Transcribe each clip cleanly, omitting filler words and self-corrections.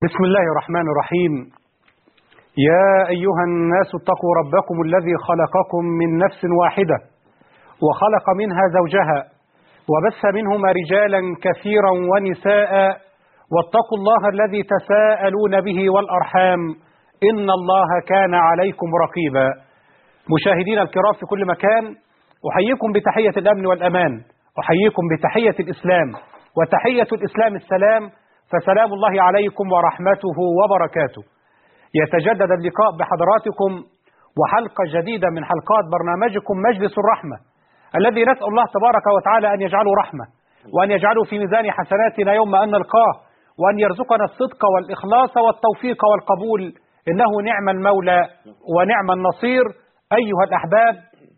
بسم الله الرحمن الرحيم. يا أيها الناس اتقوا ربكم الذي خلقكم من نفس واحدة وخلق منها زوجها وبث منهما رجالا كثيرا ونساء واتقوا الله الذي تساءلون به والأرحام إن الله كان عليكم رقيبا. مشاهدينا الكرام في كل مكان، أحييكم بتحية الأمن والأمان، أحييكم بتحية الإسلام، وتحية الإسلام السلام، فسلام الله عليكم ورحمته وبركاته. يتجدد اللقاء بحضراتكم وحلقة جديدة من حلقات برنامجكم مجلس الرحمة، الذي نسأل الله تبارك وتعالى أن يجعله رحمة، وأن يجعله في ميزان حسناتنا يوم أن نلقاه، وأن يرزقنا الصدق والإخلاص والتوفيق والقبول، إنه نعم المولى ونعم النصير. أيها الأحباب،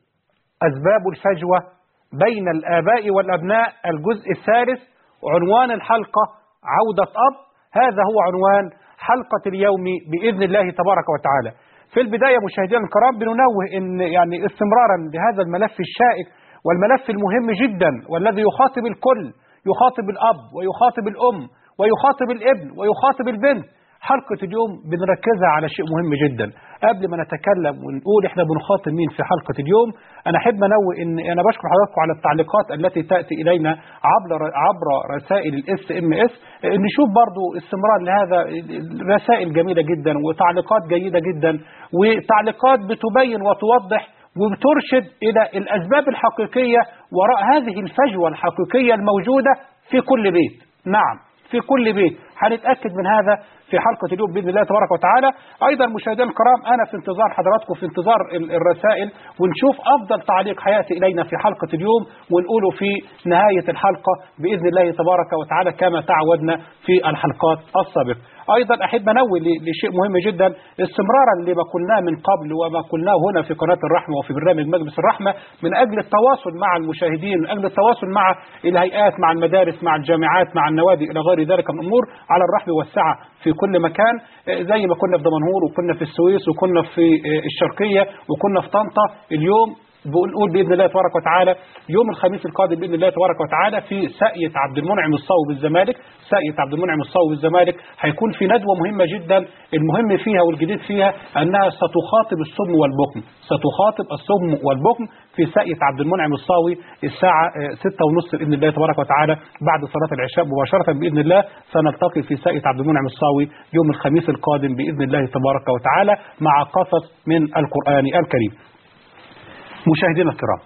أسباب الفجوة بين الآباء والأبناء، الجزء الثالث، عنوان الحلقة عودة أب. هذا هو عنوان حلقة اليوم بإذن الله تبارك وتعالى. في البداية مشاهدينا الكرام، بننوه إن استمرارا لهذا الملف الشائك والملف المهم جدا، والذي يخاطب الكل، يخاطب الأب ويخاطب الأم ويخاطب الابن ويخاطب البنت. حلقة اليوم بنركزها على شيء مهم جدا. قبل ما نتكلم ونقول احنا بنخاطب مين في حلقة اليوم، انا احب انوه ان انا بشكر حضراتكم على التعليقات التي تأتي الينا عبر رسائل SMS. نشوف برضو استمرار لهذا، رسائل جميلة جدا وتعليقات جيدة جدا، وتعليقات بتبين وتوضح وبترشد الى الاسباب الحقيقية وراء هذه الفجوة الحقيقية الموجودة في كل بيت. نعم، في كل بيت. هنتأكد من هذا في حلقة اليوم بإذن الله تبارك وتعالى. أيضا مشاهدينا الكرام، أنا في انتظار حضراتكم، في انتظار الرسائل، ونشوف أفضل تعليق حياتي إلينا في حلقة اليوم ونقوله في نهاية الحلقة بإذن الله تبارك وتعالى كما تعودنا في الحلقات السابقة. أيضا أحب أنوه لشيء مهم جدا، استمرارا لما قلناه من قبل وما قلناه هنا في قناة الرحمة وفي برنامج مجلس الرحمة، من أجل التواصل مع المشاهدين، من أجل التواصل مع الهيئات، مع المدارس، مع الجامعات، مع النوادي إلى غير ذلك من الأمور، على الرحب والسعة في كل مكان. زي ما كنا في دمنهور وكنا في السويس وكنا في الشرقية وكنا في طنطا، اليوم بنقول بإذن الله تبارك وتعالى يوم الخميس القادم بإذن الله تبارك وتعالى في ساقية عبد المنعم الصاوي بالزمالك. ساقية عبد المنعم الصاوي بالزمالك هيكون في ندوة مهمة جدا. المهم فيها والجديد فيها أنها ستخاطب الصم والبكم، ستخاطب الصم والبكم في ساقية عبد المنعم الصاوي الساعة 6:30 بإذن الله تبارك وتعالى بعد صلاة العشاء مباشرة بإذن الله. سنلتقي في ساقية عبد المنعم الصاوي يوم الخميس القادم بإذن الله تبارك وتعالى مع قصص من القرآن الكريم. مشاهدينا الكرام،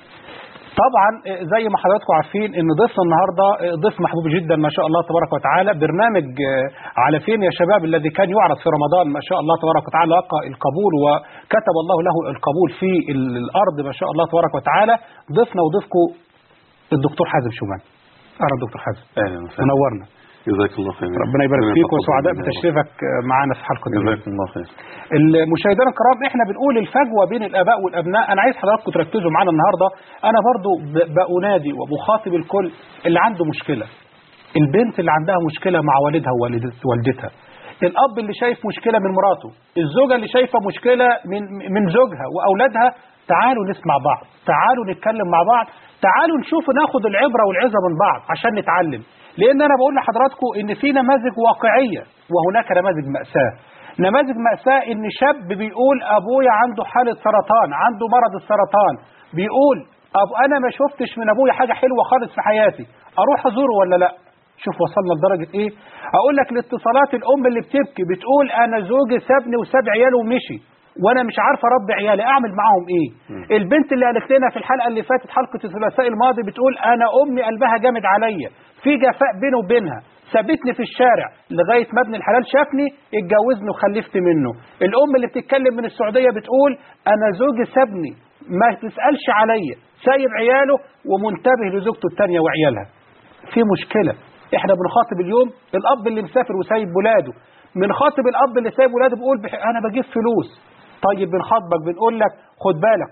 طبعا زي ما حضراتكم عارفين ان ضيفنا النهارده ضيف محبوب جدا ما شاء الله تبارك وتعالى. برنامج على فين يا شباب الذي كان يعرض في رمضان ما شاء الله تبارك وتعالى لقى القبول وكتب الله له القبول في الارض ما شاء الله تبارك وتعالى. ضيفنا وضيفكم الدكتور حازم شومان. اهلا دكتور حازم، اهلا وسهلا، منورنا. جزاك الله خير. ربنا يبارك فيك وسعداء بتشريفك معانا في حلقه اليوم. جزاك الله خير. المشاهدين الكرام، احنا بنقول الفجوه بين الاباء والابناء. انا عايز حضراتكم تركزوا معانا النهارده. انا برضو بأنادي ومخاطب الكل اللي عنده مشكله، البنت اللي عندها مشكله مع والدها ووالدتها، الاب اللي شايف مشكله من مراته، الزوجه اللي شايفه مشكله من زوجها واولادها. تعالوا نسمع بعض، تعالوا نتكلم مع بعض، تعالوا نشوف ناخد العبره والعظه من بعض عشان نتعلم. لان انا بقول لحضراتكم ان في نماذج واقعيه وهناك نماذج مأساة. نماذج مأساة ان شاب بيقول ابويا عنده حالة سرطان، عنده مرض السرطان، بيقول انا ما شفتش من ابويا حاجة حلوة خالص في حياتي، اروح ازوره ولا لا؟ شوف وصلنا لدرجة ايه. اقول لك الاتصالات الام اللي بتبكي بتقول انا زوجي سابني وساب عياله ومشي وانا مش عارفه اربي عيالي، اعمل معاهم ايه؟ البنت اللي قالت لنا في الحلقه اللي فاتت، حلقه الثلاثاء الماضي، بتقول انا امي قلبها جامد عليا، في جفاء بينه وبينها، سابتني في الشارع لغايه ما ابن الحلال شافني اتجوزني وخلفت منه. الام اللي بتتكلم من السعوديه بتقول انا زوجي سابني ما تسالش عليا، سايب عياله ومنتبه لزوجته الثانيه وعيالها. في مشكله. احنا بنخاطب اليوم الاب اللي مسافر وسايب ولاده، بنخاطب الاب اللي سايب ولاده بيقول انا بجيب فلوس. طيب بنخاطبك بنقول لك خد بالك،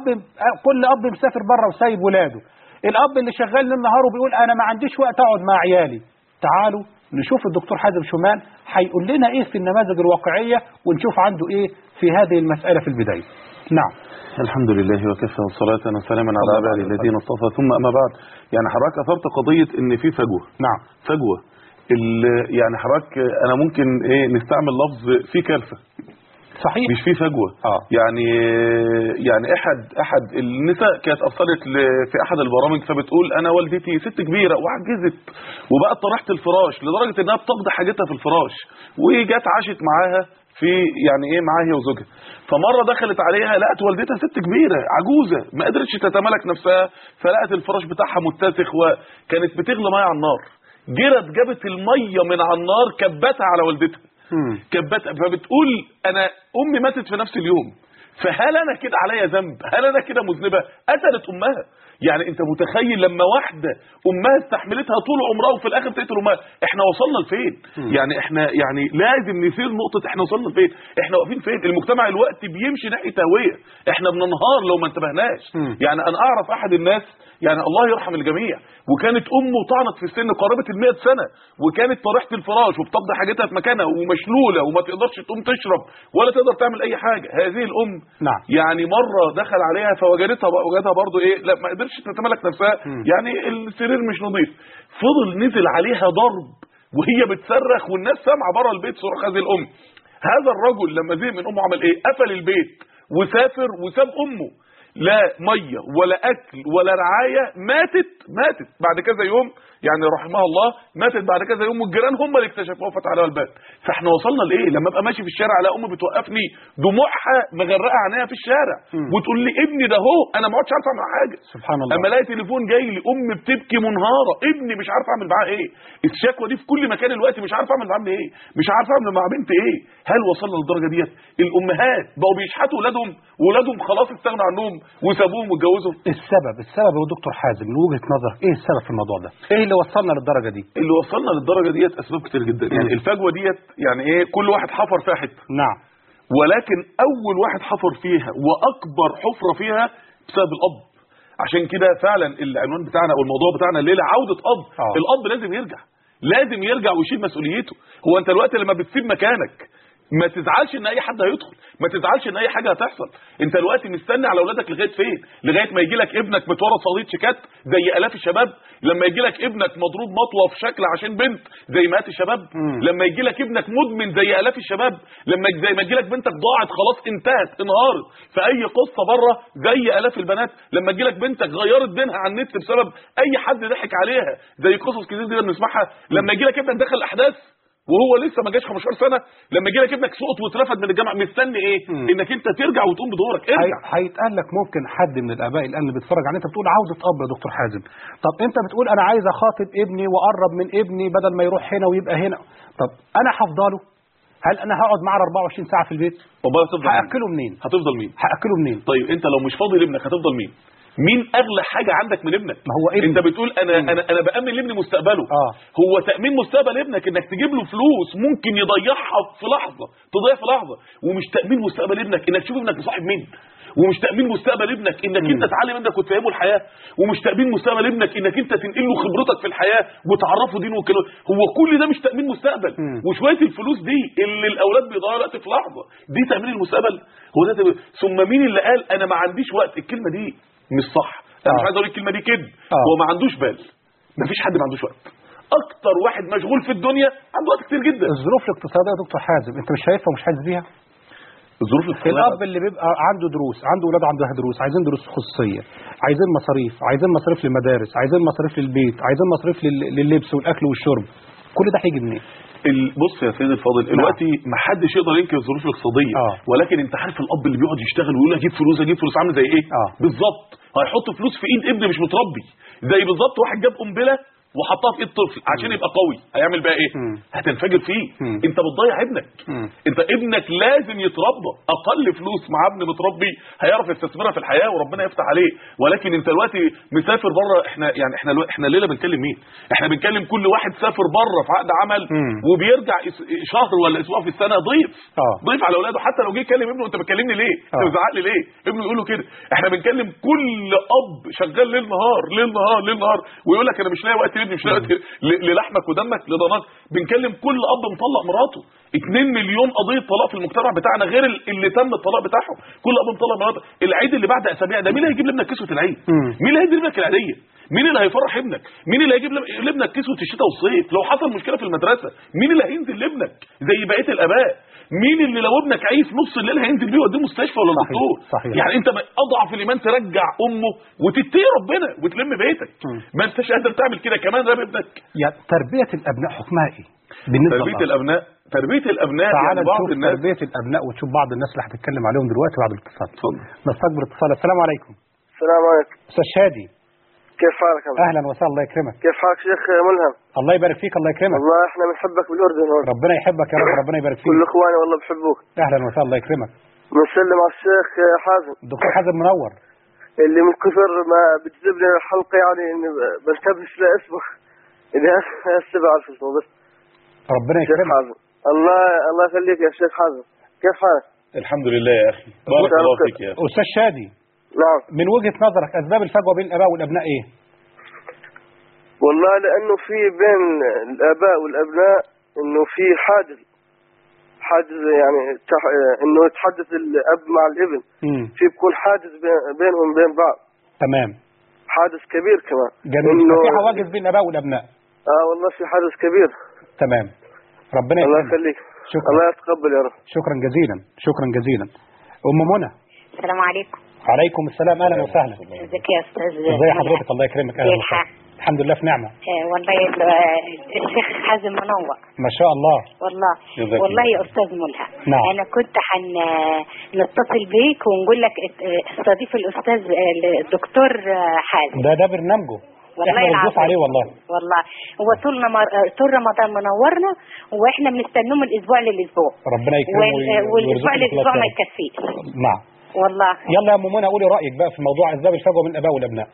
كل اب مسافر بره وسايب ولاده. الاب اللي شغال ليل نهار وبيقول انا ما عنديش وقت اقعد مع عيالي. تعالوا نشوف الدكتور حازم شومان هيقول لنا ايه في النماذج الواقعيه، ونشوف عنده ايه في هذه المساله في البدايه. نعم. الحمد لله وكفى وصلاة وسلاما على عباده الذين اصطفى، ثم اما بعد. يعني حضرتك اثرت قضيه ان في فجوه. نعم، فجوه يعني حضرتك انا ممكن نستعمل لفظ في كارثه، صحيح، مش في فجوه. يعني احد النساء كانت ارسلت في احد البرامج فبتقول انا والدتي ست كبيره وعجزت وبقت طرحت الفراش لدرجه انها بتقضي حاجتها في الفراش، وجت عاشت معاها في يعني معاها هي وزوجها. فمره دخلت عليها لقت والدتها ست كبيره عجوزه ما قدرتش تتمالك نفسها، فلقت الفراش بتاعها متسخ وكانت بتغلي ميه على النار، جرت جابت الميه من على النار كبتها على والدتها. فبتقول انا امي ماتت في نفس اليوم، فهل انا كده عليا ذنب؟ هل انا كده مذنبه؟ قتلت امها. يعني انت متخيل لما واحده امها استحملتها طول عمرها وفي الاخر تقتل امها؟ احنا وصلنا لفين؟ يعني احنا يعني لازم نسير نقطه احنا وصلنا لفين؟ احنا واقفين فين؟ المجتمع الوقت بيمشي ناحيه هويه، احنا بننهار لو ما انتبهناش. يعني انا اعرف احد الناس، يعني الله يرحم الجميع، وكانت امه طعنت في السن قرابه ال100 سنه، وكانت طريحه الفراش وبتقضي حاجتها في مكانها ومشلوله وما تقدرش تقوم تشرب ولا تقدر تعمل اي حاجه. هذه الام يعني مره دخل عليها وجدها برضو لا ما قدرتش تتملك نفسها، يعني السرير مش نظيف، فضل نزل عليها ضرب وهي بتصرخ والناس سامعه بره البيت صراخ هذه الام. هذا الرجل لما زهق من امه عمل قفل البيت وسافر وساب امه، لا ميه ولا اكل ولا رعايه، ماتت بعد كذا يوم، يعني رحمها الله ماتت بعد كذا يوم، والجيران هم اللي اكتشفوها وفتحوا عليها الباب. فاحنا وصلنا لايه؟ لما ابقى ماشي في الشارع على امي بتوقفني دموعها مغرقه عينيها في الشارع وتقول لي ابني ده هو انا ما عادش عارف اعمل حاجه. سبحان الله. اما الاقي تليفون جاي لي ام بتبكي منهاره، ابني مش عارف اعمل معاه ايه. الشكوى دي في كل مكان دلوقتي، مش عارف اعمل معاه ايه، مش عارف اعمل مع بنتي ايه. هل وصلنا للدرجه ديت؟ الامهات بقوا بيشحتوا ولادهم خلاص استغنوا عنهم وسابوهم واتجوزوا. السبب يا دكتور حازم من وجهه نظرك ايه السبب في الموضوع ده؟ ايه اللي وصلنا للدرجه دي؟ اللي وصلنا للدرجه ديت اسباب كتير جدا. يعني الفجوه ديت يعني كل واحد حفر فيها حته. نعم. ولكن اول واحد حفر فيها واكبر حفره فيها بسبب الاب. عشان كده فعلا العنوان بتاعنا او الموضوع بتاعنا الليله عوده اب. الاب لازم يرجع ويشيل مسؤوليته. هو انت الوقت لما بتسيب مكانك ما تزعلش ان اي حد هيدخل، ما تزعلش ان اي حاجه هتحصل. انت دلوقتي مستني على اولادك لغايه فين؟ لغايه ما يجي لك ابنك متورط صليط شيكات زي الاف الشباب، لما يجي لك ابنك مضروب مطوه في شكل عشان بنت زي مئات الشباب، لما يجي لك ابنك مدمن زي الاف الشباب، زي ما يجي لك بنتك ضاعت خلاص انتهت انهارت في اي قصه بره زي الاف البنات، لما يجي لك بنتك غيرت دينها على النت بسبب اي حد ضحك عليها زي قصص كتير دي بنسمعها، لما يجي لك ابنك دخل الاحداث وهو لسه ما جاش 15 سنه، لما يجي لك ابنك سقط واترفد من الجامعه، مستني ايه؟ انك انت ترجع وتقوم بدورك. ارجع. هيتقال لك ممكن حد من الاباء الان اللي بيتفرج علينا، انت بتقول عاوزه اب يا دكتور حازم، طب انت بتقول انا عايز اخاطب ابني واقرب من ابني بدل ما يروح هنا ويبقى هنا، طب انا هفضله؟ هل انا هقعد معاه 24 ساعه في البيت؟ هاكله منين؟ هتفضل مين؟ هاكله منين؟ طيب انت لو مش فاضي لابنك هتفضل مين؟ مين اغلى حاجه عندك من ابنك؟ ما هو ابني. انت بتقول انا بامن لابني مستقبله. هو تامين مستقبل ابنك انك تجيب له فلوس ممكن يضيعها في لحظه، تضيع في لحظه، ومش تامين مستقبل ابنك انك تشوف ابنك مصاحب مين، ومش تامين مستقبل ابنك انك انت تعلم ابنك وتفهمه الحياه، ومش تامين مستقبل ابنك انك انت تنقل له خبرتك في الحياه وتعرفه دينه وكده. هو كل ده مش تامين مستقبل. وشويه الفلوس دي اللي الاولاد بيضيعوا وقت في لحظه دي تامين المستقبل؟ هو ده ثم مين اللي قال انا ما عنديش وقت؟ الكلمه دي مش صح. انا مش عايز اقول الكلمه دي كده. هو ما عندوش بال، ما فيش حد ما عندوش وقت. اكتر واحد مشغول في الدنيا عنده وقت كتير جدا. الظروف الاقتصاديه يا دكتور حازم انت مش شايفها ومش حاسس بيها؟ الظروف الاقتصاديه، الاب اللي بيبقى عنده دروس، عنده اولاد عندها دروس، عايزين دروس خصوصيه، عايزين مصاريف، عايزين مصاريف للمدارس، عايزين مصاريف للبيت، عايزين مصاريف لللبس والاكل والشرب، كل ده هيجي منين؟ بص يا سيدي الفاضل، دلوقتي ما حدش يقدر ينكر الظروف الاقتصاديه، ولكن انت عارف الاب اللي بيقعد يشتغل ويقول اجيب فلوس عامل زي ايه؟ بالظبط هيحط فلوس في ايد ابن مش متربي، زي بالظبط واحد جاب قنبله وحطها في ايد طفل عشان يبقى قوي، هيعمل بقى ايه؟ هتنفجر فيه. انت بتضيع ابنك. انت ابنك لازم يتربى. اقل فلوس مع ابن متربي هيعرف يستثمرها في الحياه وربنا يفتح عليه. ولكن انت دلوقتي مسافر بره، احنا الليله بنكلم مين؟ احنا بنكلم كل واحد سافر بره في عقد عمل وبيرجع شهر ولا اسبوع في السنه ضيف على اولاده. حتى لو جه يكلم ابنه انت بتكلمني ليه؟ انت بتزعق لي ليه؟ ابنه يقول له كده. احنا بنكلم كل اب شغال ليل نهار ويقول لك انا مش لاقي وقت مش لاقي للحمك ودمك لضناك. بنكلم كل اب مطلق مراته. 2 مليون قضيه طلاق في المجتمع بتاعنا غير اللي تم الطلاق بتاعهم. كل اب مطلق مراته. العيد اللي بعد اسابيع ده مين اللي هيجيب لنا كسوه العيد؟ مين اللي هيجيب لك العيديه؟ مين اللي هيفرح ابنك؟ مين اللي هيجيب لابنك كسوه الشتاء والصيف؟ لو حصل مشكله في المدرسه مين اللي هينزل لابنك زي بقيه الاباء؟ مين اللي لو ابنك عايز نص الليل هينزل بيه يوديه مستشفى ولا الدكتور؟ يعني انت اضعف الايمان ترجع امه وتتقي ربنا وتلم بيتك. ما انتش قادر تعمل كده كمان راب ابنك. يعني تربيه الابناء حكمها ايه بالنسبه تربيه الابناء تعال يعني بعض نشوف الناس تربيه الابناء وتشوف بعض الناس اللي هتتكلم عليهم دلوقتي بعد الاتصال. نستقبل اتصال. السلام عليكم. السلام عليكم استاذ شادي، كيف حالك؟ اهلا وسهلا الله يكرمك. كيف حالك شيخ ملهم؟ الله يبارك فيك. الله يكرمك. والله احنا بنحبك بالاردن هون. ربنا يحبك يا رب. ربنا يبارك فيك. كل اخواني والله بحبوك. اهلا وسهلا الله يكرمك. بنسلم على الشيخ حازم. الدكتور حازم منور. اللي من كثر ما بتجذبني الحلقه يعني اني بنتبه لاسمه اللي هسه بعرف اسمه بس. ربنا يكرمك. شيخ حازم الله يخليك يا شيخ حازم. كيف حالك؟ الحمد لله يا اخي. بارك الله فيك يا اخي. استاذ شادي، نعم، من وجهة نظرك أسباب الفجوة بين الآباء والأبناء إيه؟ والله لأنه في بين الآباء والأبناء إنه في حاجز يعني إنه يتحدث الأب مع الابن. في بكون حاجز بينهم بين بعض. تمام. حاجز كبير كمان. جميل. في حواجز بين الآباء والأبناء. والله في حاجز كبير. تمام. ربنا يكرمك. الله يخليك. شكرا. الله يتقبل يا رب. شكرا جزيلا. شكرا جزيلا. أم منى. السلام عليكم. عليكم السلام. اهلا وسهلا. ازيك يا استاذ؟ ازي حضرتك؟ الله يكرمك. اهلا وسهلا. الحمد لله في نعمه. والله الشيخ حازم منور ما شاء الله. والله يا استاذ ملهم. نعم. انا كنت نتصل بيك ونقول لك استضيف الاستاذ الدكتور حازم. ده برنامجه. والله بنضيف عليه والله. هو طول رمضان منورنا واحنا بنستنوه من الاسبوع للاسبوع. ربنا يكرمه والاسبوع للاسبوع ما يكفيش. نعم. والله. يلا يا ام منى قولي رايك بقى في موضوع اسباب الفجوه بين الاباء والابناء.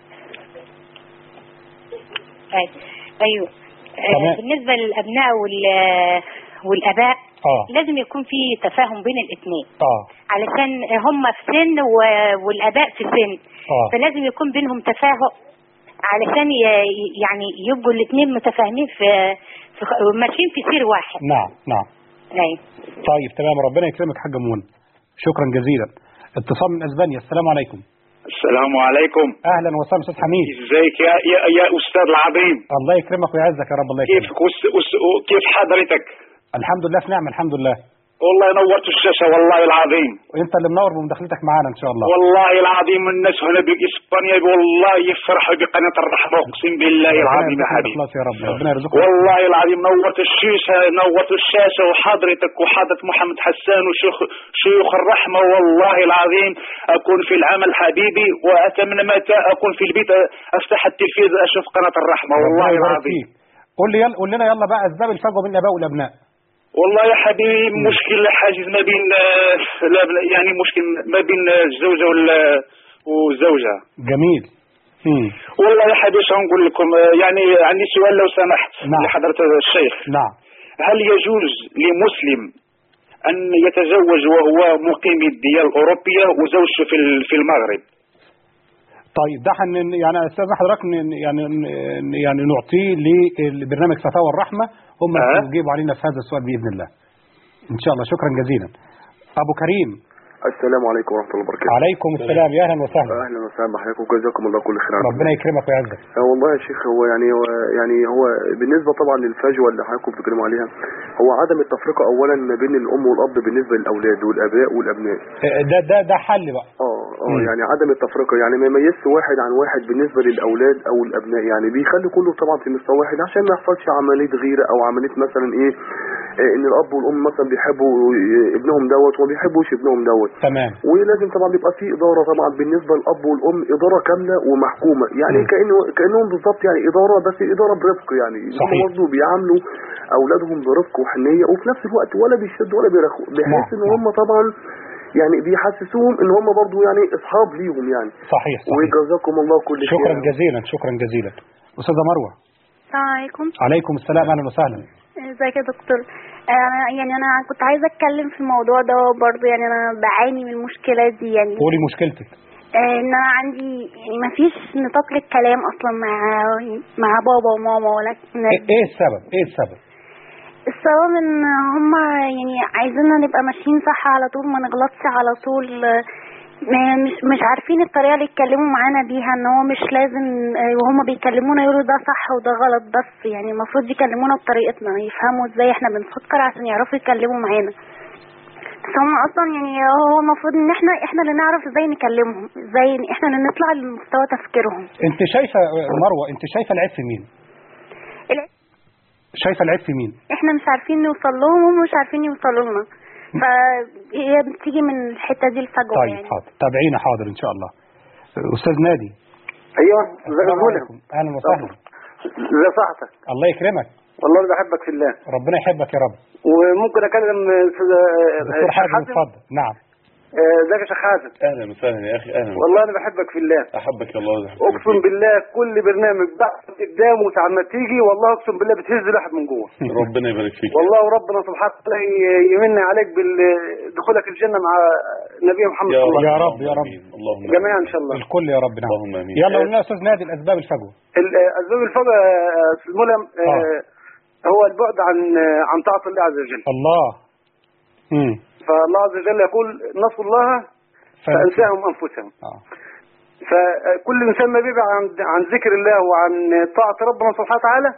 ايوه. بالنسبه للابناء والاباء لازم يكون في تفاهم بين الاثنين. علشان هم في سن والاباء في سن. فلازم يكون بينهم تفاهم علشان يعني يبقوا الاثنين متفاهمين في ماشيين في سير واحد. نعم نعم. ايوه. طيب تمام. ربنا يكرمك حاجه منى. شكرا جزيلا. اتصال من اسبانيا. السلام عليكم. السلام عليكم. اهلا وسهلا استاذ حميد. ازيك يا استاذ العظيم؟ الله يكرمك ويعزك يا رب. الله يكرمك. كيف حضرتك؟ الحمد لله في نعمه. الحمد لله. والله نورت الشاشه والله العظيم. وانت اللي منور بمداخلتك معانا ان شاء الله. والله العظيم الناس هنا باسبانيا والله يفرحوا بقناه الرحمه اقسم بالله العظيم يا حبيبي. خلاص يا رب. ربنا يرزقك. والله العظيم نورت الشاشه وحضرتك وحضرة محمد حسان وشيوخ الرحمه. والله العظيم اكون في العمل حبيبي واتمنى متى اكون في البيت افتح التلفزيون اشوف قناه الرحمه. والله العظيم. قول لنا يلا بقى اسباب الفجوه بين الاباء والابناء. والله يا حبيبي مشكل حاجز ما بين يعني مشكل ما بين الزوجة والزوجة. جميل. والله يا حبيبي شو نقول لكم يعني عندي سؤال لو سمحت. نعم. لحضرة الشيخ. نعم. هل يجوز لمسلم أن يتزوج وهو مقيم الديار الأوروبية وزوجته في المغرب؟ طيب ده يعني استاذ حضرتك يعني نعطيه لبرنامج فتاوى الرحمه هم يجيبوا علينا في هذا السؤال باذن الله ان شاء الله. شكرا جزيلا. ابو كريم. السلام عليكم ورحمه الله وبركاته. عليكم السلام. يا اهلا وسهلا. اهلا وسهلا بحضرتك وجزاكم الله كل خير. ربنا يكرمك ويعزك. والله يا شيخ هو هو بالنسبه طبعا للفجوه اللي حضراتكم بتتكلموا عليها هو عدم التفرقه اولا ما بين الام والاب بالنسبه للاولاد والاباء والابناء. ده حل بقى. يعني عدم التفرقه يعني ما يميزش واحد عن واحد بالنسبه للاولاد او الابناء يعني بيخلي كله طبعا في مستوى واحد عشان ما يحصلش عمليه غيره او عمليه مثلا ان الاب والام مثلا بيحبوا ابنهم دوت وما بيحبوش ابنهم دوت. تمام. ولازم طبعا بيبقى في اداره طبعا بالنسبه للاب والام اداره كامله ومحكومه يعني كانهم بالظبط يعني اداره بس اداره برفق يعني هم برضه بيعاملوا اولادهم برفق وحنيه وفي نفس الوقت ولا بيشدوا ولا بيرخوا بحيث ان هم طبعا يعني بيحسسوهم ان هم برضه يعني اصحاب ليهم يعني. صحيح. وجزاكم الله كل خير. شكرا جزيلا. شكرا جزيلا. استاذه مروه. السلام عليكم. عليكم السلام. اهلا وسهلا. ازيك يا دكتور؟ انا كنت عايزه اتكلم في الموضوع ده برضه يعني انا بعاني من المشكله دي يعني. قولي مشكلتك. ان انا عندي يعني ما فيش نطاق للكلام اصلا مع بابا وماما ولا ايه السبب؟ السبب ان هم يعني عايزيننا نبقى ماشيين صح على طول ما نغلطش على طول مش عارفين الطريقة اللي يتكلموا معانا بيها، ان هو مش لازم وهم بيكلمونا يقولوا ده صح وده غلط، بس يعني المفروض يكلمونا بطريقتنا، يفهموا ازاي احنا بنفكر عشان يعرفوا يتكلموا معانا. بس هم اصلا يعني هو المفروض ان احنا اللي نعرف ازاي نكلمهم، ازاي احنا اللي نطلع لمستوى تفكيرهم. انت شايفة مروة، انت شايفة العيب في مين؟ شايفة العيب في مين؟ احنا مش عارفين نوصل لهم وهم مش عارفين يوصلوا لنا، فهي بتيجي من الحتة دي الفجوة. طيب يعني حاضر، تابعينا حاضر ان شاء الله. استاذ نادي. ايوه، السلام عليكم. اهلا وسهلا. ازي صحتك؟ الله يكرمك. والله انا بحبك في الله. ربنا يحبك يا رب. وممكن اكلم دكتور حازم؟ اتفضل. نعم. ازيك يا شيخ حازم؟ اهلا وسهلا يا اخي. اهلا. والله انا بحبك في الله. احبك الله. اقسم بالله كل برنامج بعد قدامه ساعه ما تيجي والله اقسم بالله بتهز الواحد من جوه. ربنا يبارك فيك والله، وربنا سبحانه وتعالى يمن عليك بدخولك الجنه مع النبي محمد صلى الله عليه وسلم. يا رب يا رب. اللهم جميعا ان شاء الله. الكل يا رب. نعم. اللهم امين. يلا قول لنا يا استاذ نادي الاسباب الفجوه. الاسباب الفجوه يا استاذ ملهم هو البعد عن طاعه الله عز وجل. الله. فالله عز وجل يقول نسوا الله فانساهم انفسهم. فكل انسان ما بيبعد عن ذكر الله وعن طاعه ربنا سبحانه وتعالى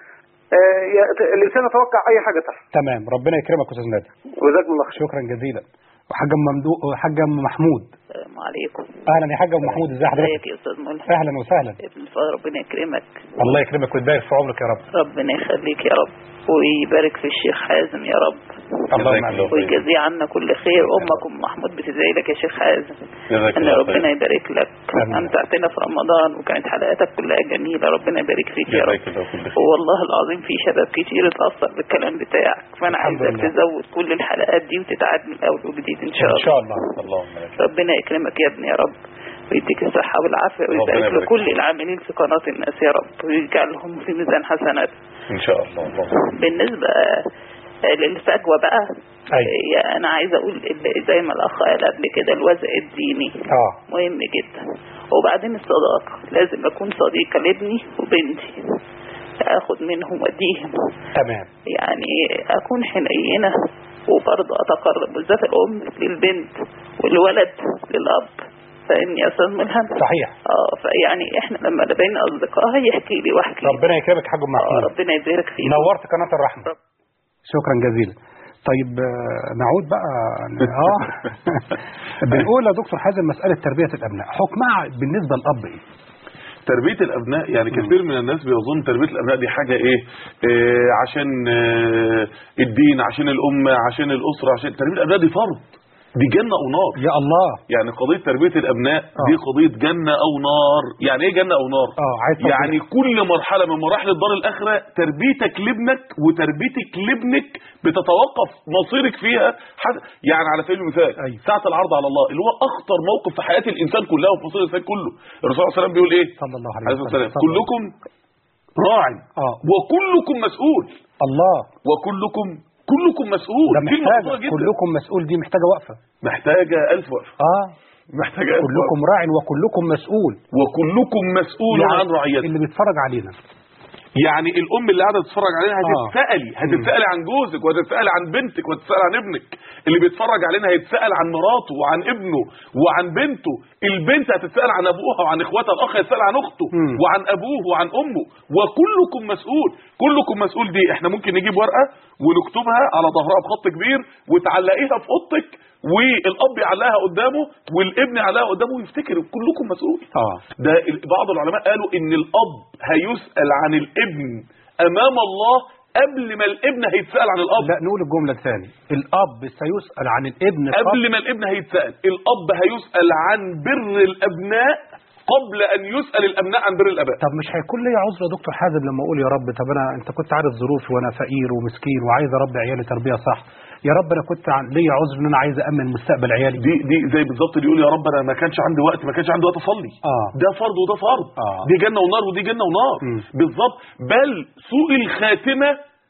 الانسان يتوقع اي حاجه تحت. تمام. ربنا يكرمك يا استاذ نادي. وجزاكم الله خير. شكرا جزيلا. وحاج حاج محمود. السلام عليكم. اهلا يا حاج محمود. ازي حضرتك؟ ازيك يا استاذ ملهم؟ اهلا وسهلا. ربنا يكرمك. الله يكرمك ويبارك في عمرك يا رب. ربنا يخليك يا رب ويبارك في الشيخ حازم يا رب. الله ويجزيه عنا كل خير. امك ام محمود بتدعي لك يا شيخ حازم ان ربنا يبارك لك. امتعتنا في رمضان وكانت حلقاتك كلها جميله. ربنا يبارك فيك يا رب. والله العظيم في شباب كتير اتاثر بالكلام بتاعك، فانا عايزك تزود كل الحلقات دي وتتعاد من اول وجديد ان شاء الله. ان شاء الله. ربنا يكرمك يا ابني يا رب ويديك الصحه والعافيه ويبارك لكل العاملين في قناه الناس يا رب ويجعلهم في ميزان حسنات ان شاء الله. بالنسبه للفجوه بقى، انا عايزه اقول زي ما الاخ قال قبل كده الوزع الديني مهم جدا. وبعدين الصداقه، لازم اكون صديقه لابني وبنتي، اخد منهم واديهم. تمام. يعني اكون حنينه وبرضه اتقرب، بالذات الام للبنت والولد للاب. فاهمني يا استاذ ملهم؟ صحيح. فيعني احنا لما بقينا اصدقاء يحكي لي واحكي. ربنا يكرمك يا حاج محمود. ربنا يبارك فيك. نورت قناه الرحمه. شكرا جزيلا. طيب نعود بقى. بنقول يا دكتور حازم مساله تربيه الابناء حكمها بالنسبه للاب ايه؟ تربيه الابناء يعني كثير من الناس بيظن تربيه الابناء دي حاجه ايه عشان الدين، عشان الامه، عشان الاسره. عشان تربيه الابناء دي فرض، دي جنة أو نار. يا الله. يعني قضية تربية الأبناء دي قضية جنة أو نار. يعني إيه جنة أو نار؟ يعني كل مرحلة من مراحل الدار الآخرة تربيتك لابنك وتربيتك لابنك بتتوقف مصيرك فيها. يعني على سبيل المثال ساعة العرض على الله اللي هو أخطر موقف في حياة الإنسان كلها وفي مصير الإنسان كله. الرسول صلى الله عليه وسلم بيقول إيه؟ صلى الله عليه وسلم كلكم راع وكلكم مسؤول. الله. وكلكم مسؤول. ده محتاجة كلكم مسؤول، دي محتاجة وقفة، محتاجة 1000 وقفة. محتاجة كلكم راع وكلكم مسؤول. وكلكم مسؤول يعني عن رعيته. اللي بيتفرج علينا، يعني الام اللي قاعده تتفرج علينا هتتسالي عن جوزك وهتتسالي عن بنتك وهتتسالي عن ابنك. اللي بيتفرج علينا هيتسال عن مراته وعن ابنه وعن بنته. البنت هتتسال عن ابوها وعن اخواتها. الاخ هيتسال عن اخته وعن ابوه وعن امه. وكلكم مسؤول. كلكم مسؤول دي احنا ممكن نجيب ورقه ونكتبها على ظهرها بخط كبير وتعلقيها في اوضتك والاب يعلقها قدامه والابن يعلقها قدامه ويفتكر كلكم مسؤول. ده بعض العلماء قالوا ان الاب هيسال عن الابن امام الله قبل ما الابن هيتسال عن الاب. لا نقول الجمله الثانيه، الاب سيسال عن الابن قبل ما الابن هيتسال. الاب هيسال عن بر الابناء قبل ان يسال الابناء عن بر الاباء. طب مش هيكون لي عذر يا دكتور حازم لما اقول يا رب طب انت كنت عارف ظروفي وانا فقير ومسكين وعايز اربي عيالي تربيه صح، يا رب انا كنت ليا عذر ان انا عايز امن مستقبل عيالي. دي زي بالظبط اللي يقول يا رب انا ما كانش عندي وقت اصلي. ده فرض وده فرض. دي جنه ونار ودي جنه ونار بالظبط. بل سوء الخاتمه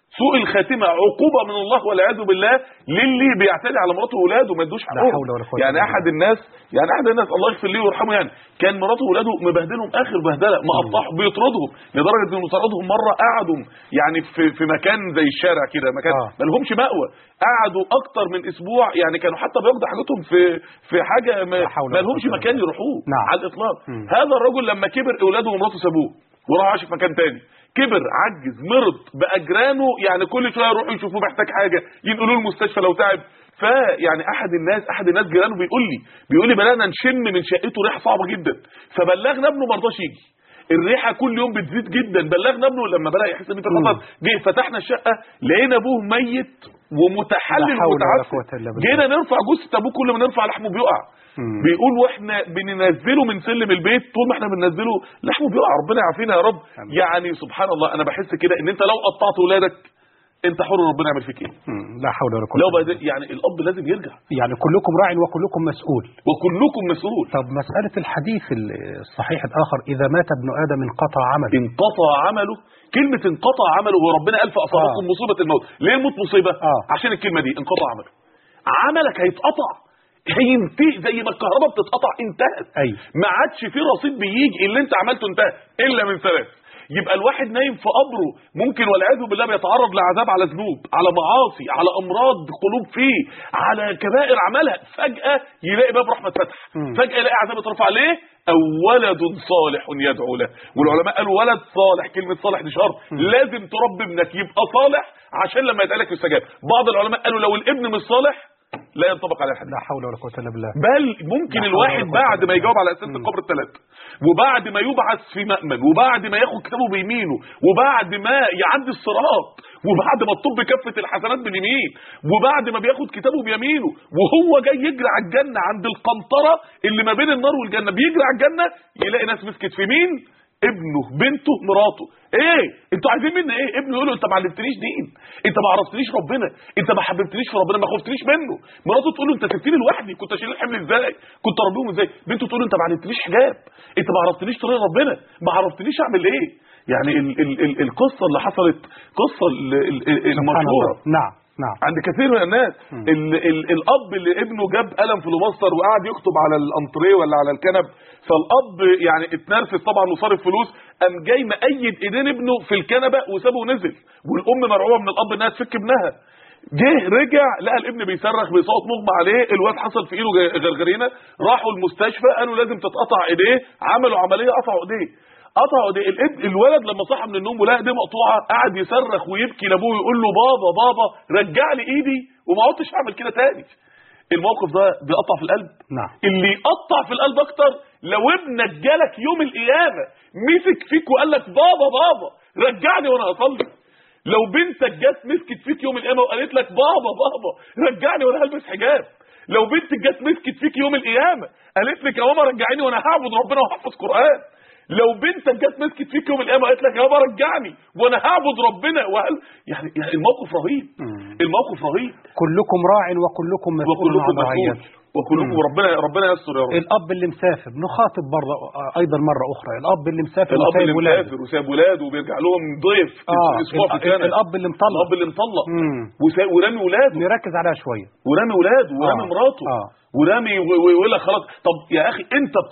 سوء الخاتمه عقوبه من الله والعياذ بالله للي بيعتدي على مراته واولاده ما يدوش حقهم. يعني احد الناس الله يغفر له ويرحمه، يعني كان مراته واولاده مبهدلهم اخر بهدله، مقطعهم بيطردهم لدرجه انه طردهم مره قعدوا يعني في مكان زي الشارع كده، مكان ما لهمش مأوى، قعدوا اكتر من اسبوع، يعني كانوا حتى بياخدوا حاجتهم في حاجه ما لهمش مكان يروحوه على الاطلاق. هذا الرجل لما كبر اولاده ومراته سابوه وراح عاش في مكان تاني، كبر عجز مرض بقى جيرانه يعني كل شويه يروحوا يشوفوه محتاج حاجه ينقلوه المستشفى لو تعب. فيعني احد الناس جيرانه بيقول لي بدانا نشم من شقته ريحه صعبه جدا، فبلغنا ابنه ما رضاش يجي، الريحه كل يوم بتزيد جدا، بلغنا ابنه لما بدا يحس ان في خطر، جه فتحنا الشقه لقينا ابوه ميت ومتحلل ومتعفن، جينا نرفع جثه ابوه كل ما نرفع لحمه بيقع. بيقول واحنا بننزله من سلم البيت طول ما احنا بننزله لحمه بيقع، ربنا يعافينا يا رب. يعني سبحان الله انا بحس كده ان انت لو قطعت ولادك انت حر، ربنا يعمل فيك ايه. لا حول ولا قوه. لو يعني الاب لازم يرجع، يعني كلكم راع وكلكم مسؤول. طب مساله الحديث الصحيح الاخر اذا مات ابن ادم انقطع عمله، كلمه انقطع عمله وربنا قال فاصابكم مصيبه الموت. ليه الموت مصيبه؟ عشان الكلمه دي انقطع عملك هيتقطع، هينتهي زي ما الكهرباء بتتقطع انتهت. ما عادش في رصيد بيجي، اللي انت عملته انتهى الا من ثلاث. يبقى الواحد نايم في قبره ممكن والعياذ بالله بيتعرض لعذاب على ذنوب، على معاصي، على امراض قلوب فيه، على كبائر عملها، فجاه يلاقي باب رحمه فتح، فجاه يلاقي عذاب اترفع عليه او ولد صالح يدعو له. والعلماء قالوا ولد صالح، كلمه صالح دي شرط، لازم تربي ابنك يبقى صالح عشان لما يتقالك يستجاب. بعض العلماء قالوا لو الابن مش صالح لا ينطبق عليه الحديث. لا حول ولا قوه الا بالله. بل ممكن الواحد بعد ما يجاوب على اسئله القبر الثلاث، وبعد ما يبعث في مأمن، وبعد ما ياخد كتابه بيمينه، وبعد ما يعدي الصراط، وبعد ما تطب كفه الحسنات باليمين، وبعد ما بياخد كتابه بيمينه وهو جاي يجري على الجنه عند القنطره اللي ما بين النار والجنه، بيجري على الجنه يلاقي ناس مسكت في مين؟ ابنه، بنته، مراته. ايه انتوا عايزين مني ايه؟ ابنه يقول له انت ما علمتنيش دين، انت ما عرفتنيش ربنا، انت ما حببتنيش في ربنا، ما خفتنيش منه. مراته تقول له انت سبتني لوحدي، كنت اشيل الحمل ازاي؟ كنت اربيهم ازاي؟ بنته تقول له انت ما علمتنيش حجاب، انت ما عرفتنيش طريق ربنا، ما عرفتنيش اعمل ايه. يعني القصه اللي حصلت قصه المشهوره عند كثير من الناس. الاب اللي ابنه جاب قلم فلوماستر وقعد يكتب على الانتريه ولا على الكنب، فالاب يعني اتنرفز طبعا وصارف فلوس، قام جاي مقيد ايدين ابنه في الكنبه وسابه ونزل، والام مرعوبه من الاب انها تفك ابنها. جه رجع لقى الابن بيصرخ بيصوت مغمى عليه، الواد حصل في ايده غرغرينه، راحوا المستشفى قالوا لازم تتقطع ايديه، عملوا عمليه قطعوا ايديه. الولد لما صحى من النوم ولقى ايديه مقطوعه قعد يصرخ ويبكي لابوه يقول له بابا رجع لي ايدي وما عدتش اعمل كده تاني. الموقف ده بيقطع في القلب. اللي يقطع في القلب اكتر لو ابنك جالك يوم القيامه مسك فيك وقال لك بابا رجعني وانا هصلي. لو بنتك جت مسكت فيك يوم القيامه وقالت لك بابا رجعني وانا هلبس حجاب. لو بنتك جت مسكت فيك يوم القيامه قالت لك يا ماما رجعيني وانا هعبد ربنا وهحفظ قران. لو بنتك جت مسكت فيك يوم القيامه قالت لك يا بابا رجعني وانا هعبد ربنا يعني الموقف رهيب. الموقف رهيب. كلكم راع وكلكم مسؤول عن رعيته وكلكم ربنا يستر يا رب. الاب اللي مسافر نخاطب برضه ايضا مره اخرى، الاب اللي مسافر وسايب ولاده وبيرجع لهم ضيف اسبوع في سنه، الاب اللي مطلق ورامي ولاده، نركز عليها شويه، ورامي ولاده ورامي مراته ورامي ويقول لك خلاص. طب يا اخي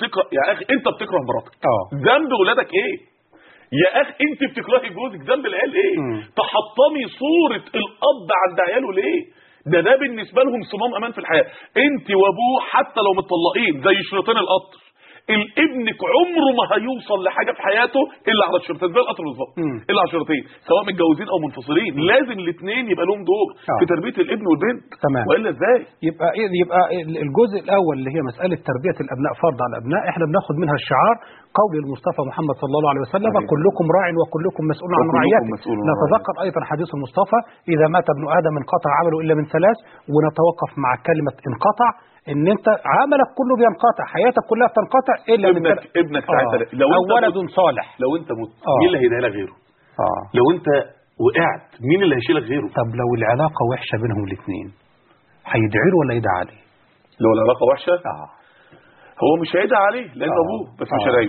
انت بتكره مراتك، ذنب ولادك ايه؟ يا اخي انت بتكرهي جوزك، ذنب العيال ايه؟ تحطمي صوره الاب عند عياله ليه؟ ده بالنسبه لهم صمام امان في الحياه. انت وابوه حتى لو متطلقين زي شريطين القطر، ابنك عمره ما هيوصل لحاجه في حياته الا على الشريطين زي القطر بالظبط، الا على الشريطين سواء متجوزين او منفصلين. لازم الاثنين يبقى لهم دور في تربيه الابن والبنت. تمام. والا ازاي؟ يبقى الجزء الاول اللي هي مساله تربيه الابناء فرض على الابناء، احنا بناخد منها الشعار قول المصطفى محمد صلى الله عليه وسلم كلكم راع وكلكم مسؤول عن رعيته. نتذكر ايضا حديث المصطفى اذا مات ابن ادم انقطع عمله الا من ثلاث، ونتوقف مع كلمه انقطع ان انت عملك كله بينقطع، حياتك كلها بتنقطع الا من ابنك ساعتها لو ولد صالح. لو انت مت مين اللي هيديها لك غيره؟ لو انت وقعت مين اللي هيشيلك غيره؟ طب لو العلاقه وحشه بينهم الاثنين هيدعي له ولا يدعي عليه؟ لو العلاقه وحشه هو مش هيدعي عليه لانه ابوه بس مش هيدعي.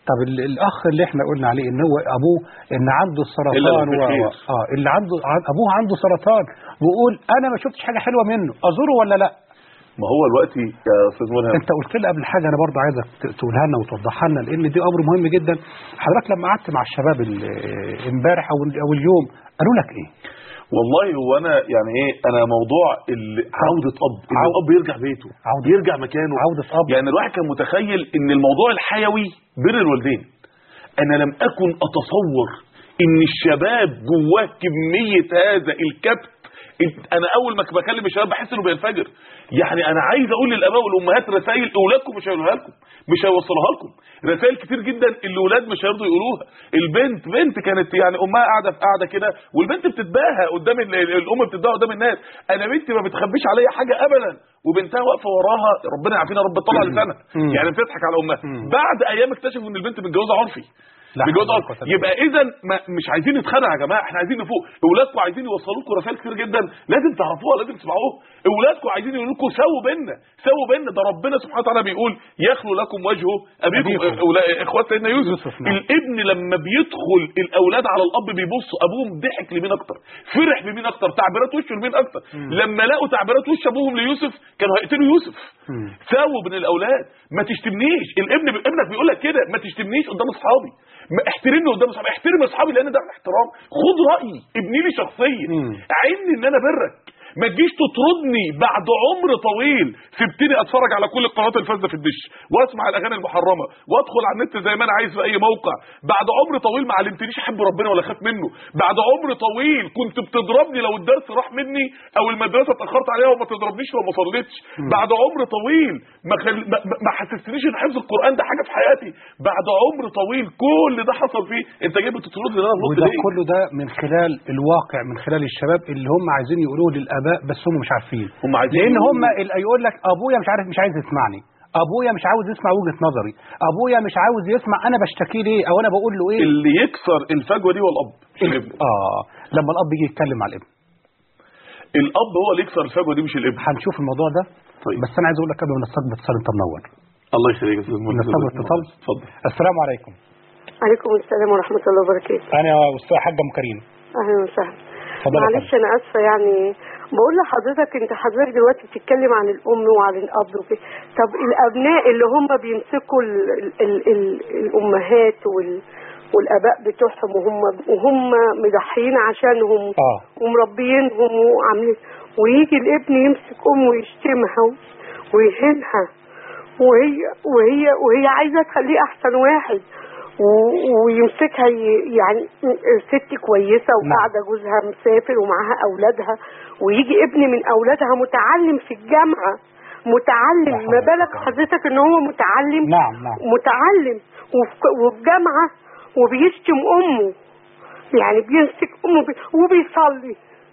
طب الاخ اللي احنا قلنا عليه ان هو ابوه ان عنده السرطان اللي ابوه عنده سرطان ويقول انا ما شفتش حاجه حلوه منه، ازوره ولا لا؟ ما هو دلوقتي يا استاذ ملهم انت قلت لي قبل حاجه انا برضه عايزك تقولها لنا وتوضحها لنا، لان دي امر مهم جدا. حضرتك لما قعدت مع الشباب امبارح او اليوم قالوا لك ايه؟ والله هو انا يعني ايه، انا موضوع عوده اب، ان الاب يرجع بيته، يرجع مكانه، عوده اب. يعني الواحد كان متخيل ان الموضوع الحيوي بر الوالدين. انا لم اكن اتصور ان الشباب جواه كميه هذا الكبت. انا اول ما بكلم الشباب بحس انه بينفجر. يعني انا عايز اقول للاباء والامهات رسائل اولادكم مش هيقولوها لكم، مش هيوصلوها لكم. رسائل كتير جدا الاولاد مش هيرضوا يقولوها. بنت كانت يعني امها قاعده في قاعده كده والبنت بتتباهى قدام الام، بتتباهى قدام الناس. انا بنتي ما بتخبيش عليا حاجه ابدا، وبنتها واقفه وراها، ربنا يعافينا رب طلع لسانها يعني بتضحك على امها. بعد ايام اكتشفوا ان البنت متجوزه عرفي. يبقى اذا مش عايزين نتخانق يا جماعه، احنا عايزين نفوق. اولادكم عايزين يوصلوا لكم رسائل كتير جدا لازم تعرفوها، لازم تسمعوها. اولادكم عايزين يقولوا لكم سووا بيننا، ده ربنا سبحانه وتعالى بيقول يخلو لكم وجه ابيكم اخوات سيدنا يوسف. الابن لما بيدخل الاولاد على الاب بيبصوا ابوهم ضحك لمين اكتر، فرح بمين اكتر، تعبيرات وشه لمين اكتر. لما لقوا تعبيرات وش ابوهم ليوسف كانوا هيقتلوا يوسف. سووا بين الاولاد، ما تشتمنيش. ابنك بيقول لك كده، ما تشتمنيش قدام اصحابي، احترمني قدام اصحابي، احترم اصحابي لان ده احترام. خد رايي، ابني لي شخصيه، عيني ان انا برك. ما تجيش تطردني بعد عمر طويل سبتني اتفرج على كل القنوات الفاسده في الدش واسمع الاغاني المحرمه وادخل على النت زي ما انا عايز في اي موقع. بعد عمر طويل ما علمتنيش احب ربنا ولا اخاف منه. بعد عمر طويل كنت بتضربني لو الدرس راح مني او المدرسه اتاخرت عليها وما تضربنيش لو ما صليتش. بعد عمر طويل ما حسستنيش ان حفظ القران ده حاجه في حياتي. بعد عمر طويل كل ده حصل فيه، انت جاي بتطردني انا وده كله ده من خلال الواقع، من خلال الشباب اللي هم عايزين يقولوه للاباء بس هم مش عارفين. لان هم يقول لك ابويا مش عايز يسمعني، ابويا مش عاوز يسمع وجهة نظري، ابويا مش عاوز يسمع انا بشتكي ليه او انا بقول له ايه. اللي يكسر الفجوه دي هو الاب. لما الاب يجي يتكلم على الابن، الاب هو اللي يكسر الفجوه دي مش الابن. هنشوف الموضوع ده. طيب بس انا عايز اقول لك قبل ما نستقبل اتصال، انت منور. الله يخليك يا استاذ مهندس. نستقبل اتصال. اتفضل. السلام عليكم. عليكم السلام ورحمه الله وبركاته. انا استاذ حاجه ام كريم. اهلا وسهلا. معلش انا اسفه، يعني بقول لحضرتك انت حضرتك دلوقتي بتتكلم عن الام وعن الاب وكده. طب الابناء اللي هم بيمسكوا الامهات والاباء بتوعهم وهم مضحيين عشانهم ومربيينهم وعاملين، ويجي الابن يمسك امه ويشتمها ويهينها وهي عايزه تخليه احسن واحد ويمسكها، يعني ست كويسه وقاعده جوزها مسافر ومعاها اولادها، ويجي ابن من اولادها متعلم في الجامعه، متعلم، ما بالك حضرتك ان هو متعلم؟ نعم. متعلم وفي جامعه وبيشتم امه، يعني بيمسك امه وبيصلي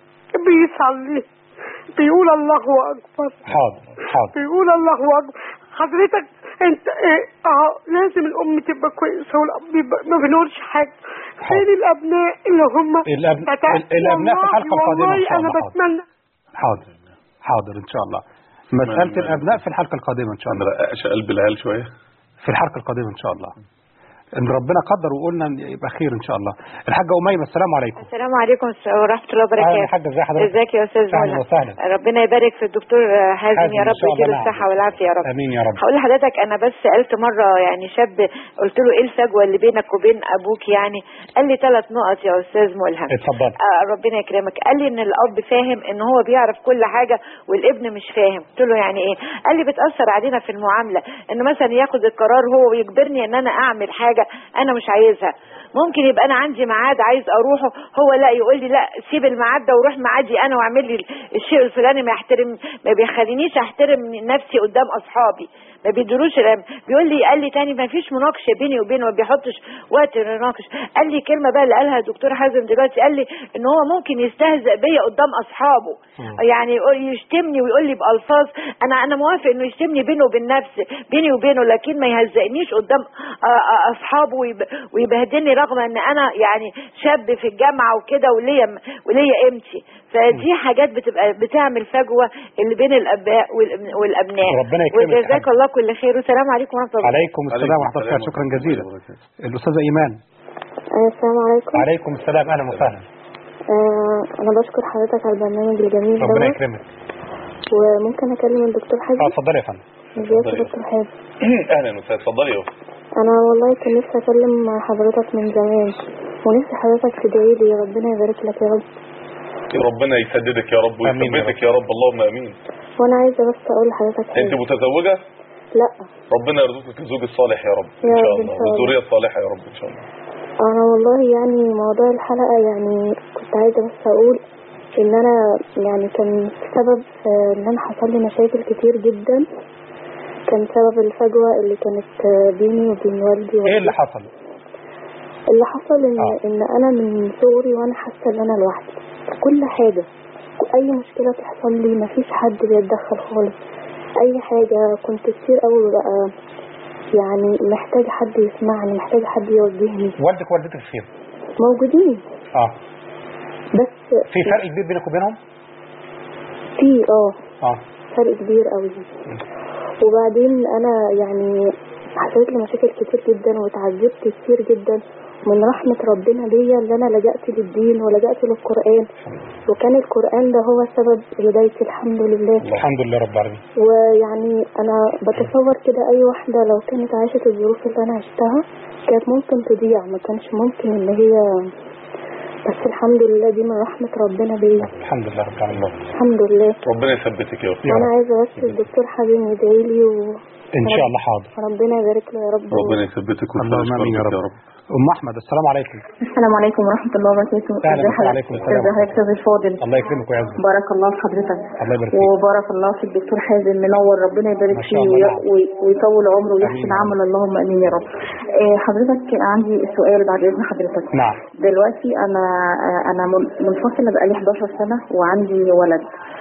بيقول الله اكبر. حاضر بيقول الله اكبر. حضرتك انت لازم الام تبقى كويسه والاب ما بنقولش حاجه. فين الابناء اللي هم الابناء في الحلقه القادمه ان شاء الله. انا بتمنى. حاضر ان شاء الله. مساله الابناء في الحلقه القادمه ان شاء الله. رقاش قلب العيال شويه في الحلقه القادمه ان شاء الله، ان ربنا قدر وقلنا يبقى خير ان شاء الله. الحاجه اميمه السلام عليكم. السلام عليكم ورحمه الله وبركاته. يا حاجه ازي حضرتك؟ ازيك يا استاذ منى؟ ربنا يبارك في الدكتور حازم يا رب يديله الصحه والعافيه يا رب. امين يا رب. هقول لحضرتك انا بس سالت مره يعني شاب قلت له ايه الفجوه اللي بينك وبين ابوك، يعني قال لي 3 نقط يا استاذ ملهم. اتفضل. ربنا يكرمك. قال لي ان الاب فاهم ان هو بيعرف كل حاجه والابن مش فاهم. قلت له يعني ايه؟ قال لي بتاثر علينا في المعامله، انه مثلا ياخد القرار هو ويجبرني ان انا اعمل حاجه انا مش عايزها. ممكن يبقى انا عندي ميعاد عايز اروحه، هو لا يقول لي لا سيب الميعاد ده وروح ميعادي انا واعمل لي الشيء الفلاني، ما بيخلينيش احترم نفسي قدام اصحابي، ما بيدروش بيقول لي. قال لي تاني ما فيش مناقشه بيني وبينه، ما بيحطش وقت نناقش. قال لي كلمه بقى اللي قالها الدكتور حازم دلوقتي، قال لي ان هو ممكن يستهزئ بيا قدام اصحابه، يعني يشتمني ويقول لي بالفاظ انا موافق انه يشتمني بيني وبينه، لكن ما يهزئنيش قدام اصحابه ويبهدلني، رغم ان انا يعني شاب في الجامعه وكده وليا قيمتي. فدي حاجات بتبقى بتعمل فجوه اللي بين الاباء والابناء. ربنا يكرمك. وجزاك الله كل خير والسلام عليكم ورحمه الله. عليكم السلام ورحمه الله. شكرا جزيلا. الاستاذه ايمان. السلام عليكم. وعليكم السلام، اهلا وسهلا. انا بشكر حضرتك على البرنامج الجميل ده. ربنا يكرمك. وممكن اكلم الدكتور حازم؟ اتفضلي يا فندم. ازيك يا دكتور حازم؟ اهلا وسهلا، اتفضلي يا اختي. انا والله كان نفسي اكلم حضرتك من زمان، ونفسي حضرتك تدعي لي ربنا يبارك لك يا رب. ربنا يسددك يا رب ويثبتك يا رب، اللهم امين. وانا عايزه بس اقول لحضرتك انت متزوجه؟ لا. ربنا يرزقك الزوج الصالح يا رب ان شاء الله، والذريه الصالحه يا رب ان شاء الله. انا والله يعني موضوع الحلقه يعني كنت عايزه بس اقول ان انا يعني كان سبب ان انا حصل لي مشاكل كتير جدا، كان سبب الفجوه اللي كانت بيني وبين والدي. ايه اللي حصل؟ اللي حصل ان انا من صغري وانا حاسه ان انا لوحدي كل حاجه، اي مشكله تحصل لي مفيش حد بيتدخل خالص، اي حاجه كنت كتير قوي بقى يعني محتاج حد يسمعني، محتاج حد يوجهني. والدك ووالدتك فين؟ موجودين. بس في فرق كبير بينك وبينهم؟ في فرق كبير قوي. وبعدين انا يعني حصلت لي مشاكل كتير جدا وتعذبت كتير جدا، من رحمة ربنا ليا اللي انا لجأت للدين ولجأت للقرآن، وكان القرآن ده هو سبب هدايتي الحمد لله. الحمد لله رب العالمين. ويعني انا بتصور كده اي واحدة لو كانت عاشت الظروف اللي انا عشتها كانت ممكن تضيع، ما كانش ممكن ان هي، بس الحمد لله دي من رحمة ربنا بيا. الحمد لله رب العالمين. الحمد لله. ربنا يثبتك يا اختي. انا عايزة بس الدكتور حازم يدعي لي ان شاء الله. حاضر. ربنا يبارك له يا رب. ربنا يثبتك ويشفيك يا رب. احمد السلام عليكم. السلام عليكم ورحمه الله وبركاته. وعليكم السلام. ازي حضرتك يا استاذ الفاضل؟ الله يكرمك ويعزك. بارك الله في حضرتك. الله يبارك فيك. وبارك الله في الدكتور حازم، منور، ربنا يبارك فيه ويطول عمره ويحسن عمله، اللهم امين يا رب. حضرتك عندي سؤال بعد اذن حضرتك. نعم. دلوقتي انا منفصله بقالي 11 سنه وعندي ولد،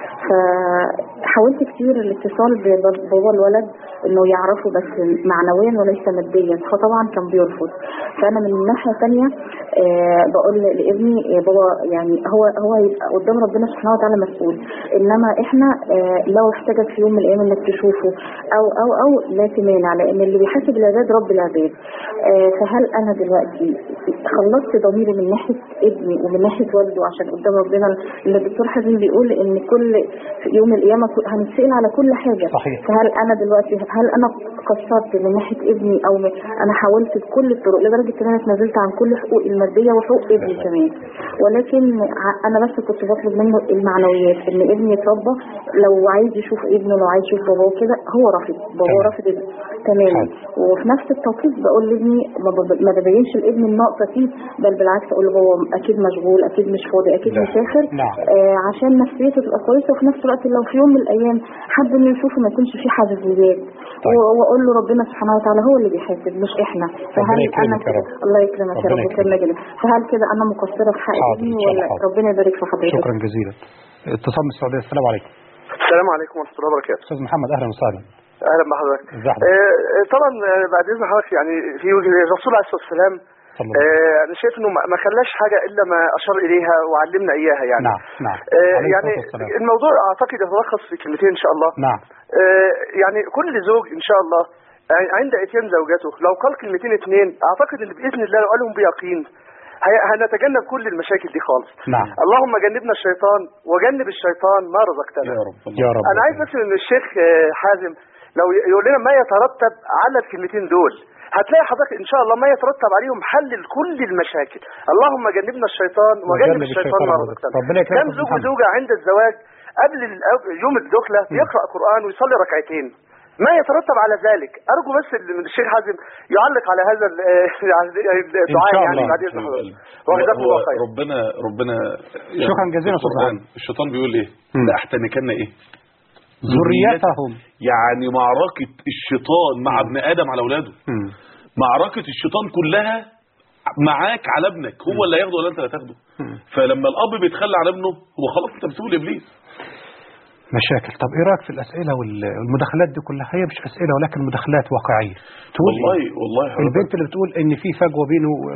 فحاولت كتير الاتصال ببابا الولد انه يعرفه بس معنويا وليس ماديا، فطبعا كان بيرفض. فانا من الناحيه الثانيه بقول لابني يا بابا يعني هو يبقى قدام ربنا سبحانه وتعالى مسؤول، انما احنا لو احتاجك في يوم من الايام انك تشوفه او لا تمانع، لان اللي بيحاسب العباد رب العباد. فهل انا دلوقتي خلصت ضميري من ناحيه ابني ومن ناحيه والده عشان قدام ربنا، اللي الدكتور حازم بيقول ان كل يوم القيامه هنتسأل على كل حاجه. صحيح. فهل انا دلوقتي انا قصرت من ناحيه ابني او انا حاولت بكل الطرق لدرجه ان انا اتنازلت عن كل حقوقي الماديه وحقوق ابني كمان، ولكن انا بس كنت بطلب منه المعنويات، ان ابني يتربى، لو عايز يشوف ابنه، لو عايز يشوف باباه كده، هو رافض، باباه رافض تماما. وفي نفس التوقيت بقول لابني ما ببينش لابني النقطه فيه، بل بالعكس اقول له بابا اكيد مشغول، اكيد مش فاضي، اكيد مسافر، عشان نفسيته تبقى كويسه، وفي نفس الوقت لو في يوم من الايام حد انه يشوفه ما يكونش فيه حساسيات. واقول له ربنا سبحانه وتعالى هو اللي بيحاسب مش احنا. فهل انا الله يكرمك يا رب ويكرمك، فهل كده انا مقصره في حق ابني ولا ربنا يبارك في حضرتك؟ شكرا جزيلا. اتصال من السعوديه. السلام عليكم. السلام عليكم ورحمه الله وبركاته. استاذ محمد اهلا وسهلا. اهلا بحضرتك. طبعا بعد اذن حضرتك يعني في الرسول عليه الصلاه والسلام انا شايف انه ما خلاش حاجه الا ما اشار اليها وعلمنا اياها يعني. نعم. يعني الموضوع اعتقد يتلخص في كلمتين ان شاء الله. نعم. يعني كل زوج ان شاء الله عند اتيان زوجته لو قال كلمتين اتنين، اعتقد ان باذن الله لو قالهم بيقين هنتجنب كل المشاكل دي خالص. نعم. اللهم جنبنا الشيطان وجنب الشيطان ما رزقتنا. يا رب. يا رب. انا عايز بس ان الشيخ حازم لو يقول لنا ما يترتب على الكلمتين دول، هتلاقي حضرتك ان شاء الله ما يترتب عليهم حل لكل المشاكل. اللهم جنبنا الشيطان وجنب الشيطان ما رزقتنا. كم زوج وزوجه عند الزواج قبل يوم الدخله يقرا قران ويصلي ركعتين، ما يترتب على ذلك. ارجو بس الشيخ حازم يعلق على هذا الدعاء يعني بعد اذن حضرتك. وجزاكم الله خير. ربنا شكرا جزيلا. الشيطان بيقول ايه؟ لاحتنكن ايه؟ ذريتهم. يعني معركة الشيطان مع ابن آدم على أولاده. معركة الشيطان كلها معاك على ابنك، هو اللي هياخده ولا أنت اللي هتاخده. فلما الأب بيتخلى عن ابنه هو خلاص أنت بتسوي لإبليس. مشاكل. طب ايه رايك في الاسئله والمداخلات دي كلها؟ هي مش اسئله ولكن مداخلات واقعيه. تقول والله البنت اللي بتقول ان في فجوه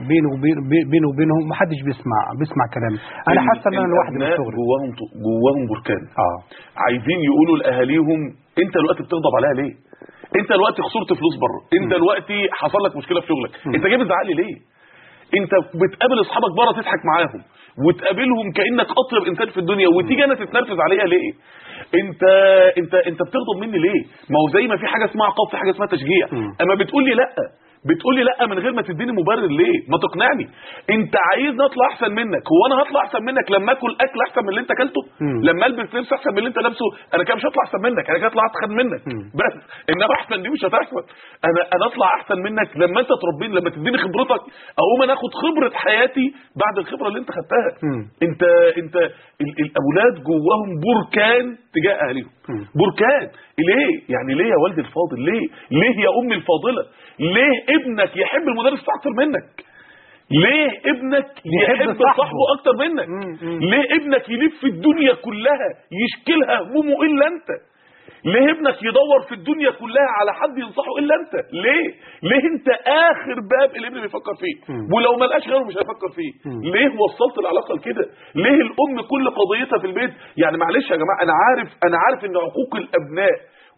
بينه وبينهم ما حدش بيسمع كلامي. انا حاسه ان انا لوحدي من صغري. جواهم بركان. عايزين يقولوا لاهاليهم انت دلوقتي بتغضب عليها ليه؟ انت دلوقتي خسرت فلوس بره، انت دلوقتي حصل لك مشكله في شغلك، انت جاي بتزعق لي ليه؟ انت بتقابل اصحابك بره تضحك معاهم وتقابلهم كانك اطيب انسان في الدنيا، وتيجي انا تتنرفز عليها ليه؟ انت بتغضب مني ليه؟ ما هو زي ما في حاجه اسمها عقاب في حاجه اسمها تشجيع. اما بتقول لي لا من غير ما تديني مبرر ليه؟ ما تقنعني. انت عايزني اطلع احسن منك، هو انا هطلع احسن منك لما اكل احسن من اللي انت اكلته؟ لما البس لبس احسن من اللي انت لابسه؟ انا كده مش هطلع احسن منك، انا كده هطلع اتخن منك بس، انما احسن دي مش هتحصل. انا اطلع احسن منك لما انت تربيني، لما تديني خبرتك، اقوم انا اخد خبره حياتي بعد الخبره اللي انت خدتها. انت الاولاد جواهم بركان تجاه اهاليهم، بركان. ليه يعني؟ ليه يا والدي الفاضل؟ ليه يا امي الفاضله؟ ليه ابنك يحب المدرس اكتر منك؟ ليه ابنك يحب صاحبه اكتر منك؟ ليه ابنك يلف في الدنيا كلها يشكلها همومه الا انت؟ ليه ابنك يدور في الدنيا كلها على حد ينصحه الا انت؟ ليه انت اخر باب الابن بيفكر فيه، ولو ما لقاش غيره مش هيفكر فيه؟ ليه وصلت العلاقه لكده؟ ليه الام كل قضيتها في البيت؟ يعني معلش يا جماعه، انا عارف ان عقوق الابناء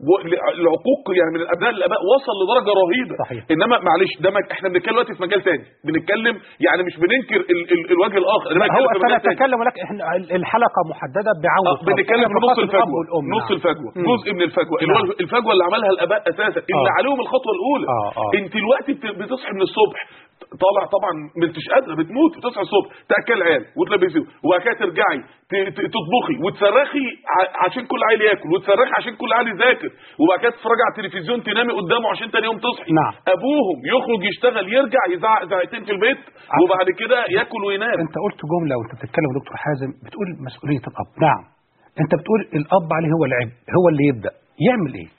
العقوق يعني من الابناء للاباء وصل لدرجه رهيبه. صحيح. انما معلش ده احنا بنتكلم دلوقتي في مجال ثاني، بنتكلم يعني مش بننكر الوجه الاخر. هو سنتكلم، ولكن احنا الحلقه محدده بعون بنتكلم في نص الفجوه، نص الفجوه، جزء من الفجوه اللي هو الفجوه اللي عملها الاباء اساسا، اللي عليهم الخطوه الاولى. انت دلوقتي بتصحي من الصبح طالع طبعا ما انتش قادره، بتموت، وتصحي الصبح تاكل العيال وتلبسيهم، وبعد كده ترجعي تطبخي وتصرخي عشان كل عيل ياكل، وتصرخي عشان كل عيل يذاكر، وبعد كده تتفرجي على التلفزيون تنامي قدامه عشان تاني يوم تصحي. ابوهم يخرج يشتغل يرجع يزعق زعقتين في البيت، وبعد كده ياكل وينام. انت قلت جمله وانت بتتكلم يا دكتور حازم، بتقول مسؤوليه الاب. نعم، انت بتقول الاب عليه هو العبء، هو اللي يبدا يعمل ايه؟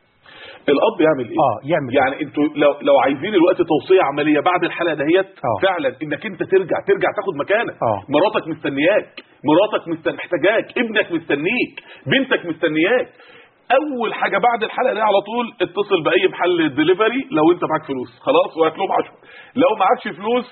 الاب يعمل ايه؟ يعمل يعني انتوا لو عايزين الوقت توصيه عمليه بعد الحلقه دهيت فعلا انك انت ترجع تاخد مكانك. مراتك مستنياك، محتاجاك، ابنك مستنيك، بنتك مستنياك. اول حاجه بعد الحلقه دي على طول اتصل باي محل ديليفري لو انت معاك فلوس، خلاص وهات لهم عشاء. لو معكش فلوس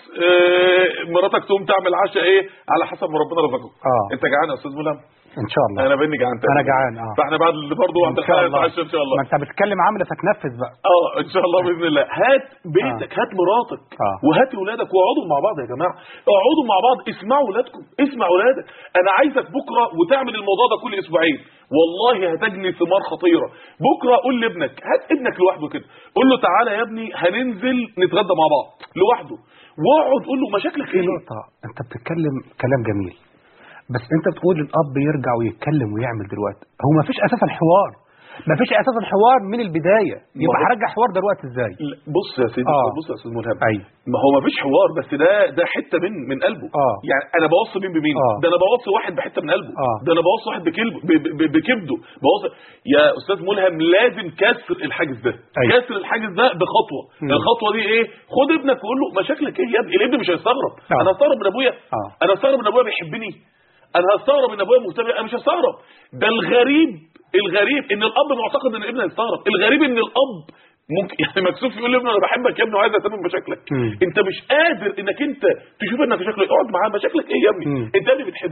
مراتك تقوم تعمل عشاء ايه على حسب ما ربنا رزقك. انت جعان يا استاذ ملهم؟ ان شاء الله. انا بني جعان. انا جعان. فاحنا بعد برضه بعد الحلقه نتعشى ان شاء الله. ما انت بتتكلم عملك هتنفذ بقى. ان شاء الله باذن الله. هات بيتك، هات مراتك، وهات اولادك، واقعدوا مع بعض يا جماعه، اقعدوا مع بعض، اسمعوا اولادكم، اسمع اولادك. انا عايزك بكره وتعمل الموضوع ده كل اسبوعين، والله هتجني ثمار خطيره. بكره قول لابنك، هات ابنك لوحده كده، قول له تعالى يا ابني هننزل نتغدى مع بعض لوحده، واقعد قول له مشاكلك ايه. نقطه، انت بتتكلم كلام جميل، بس انت بتقول الاب يرجع ويتكلم ويعمل دلوقتي، هو ما فيش اساسا حوار، ما فيش اساسا حوار من البدايه، يبقى هرجع حوار دلوقتي ازاي؟ بص يا سيدي، بص يا استاذ ملهم، ما هو ما فيش حوار، بس ده حته من قلبه. يعني انا بوصي مين بمين؟ ده انا بوصي واحد بحته من قلبه، ده انا بوصي واحد بكبده، بوصي. يا استاذ ملهم لازم كسر الحاجز ده، كسر الحاجز ده بخطوه. الخطوه دي ايه؟ خد ابنك وقول له مشاكلك ايه يا ابني. الابن مش هيستغرب. انا هستغرب من ابويا؟ انا هستغرب من ابويا بيحبني؟ انا هستغرب ان ابويا مهتم؟ انا مش هستغرب. ده الغريب ان الاب معتقد ان ابنه هيستغرب. الغريب ان الاب ممكن يعني مكسوف يقول لابنه انا بحبك يا ابني وعايز اهتم بمشاكلك. انت مش قادر انك انت تشوف انك مشاكلك، اقعد معاه، مشاكلك ايه يا ابني؟ انت اللي بتحب.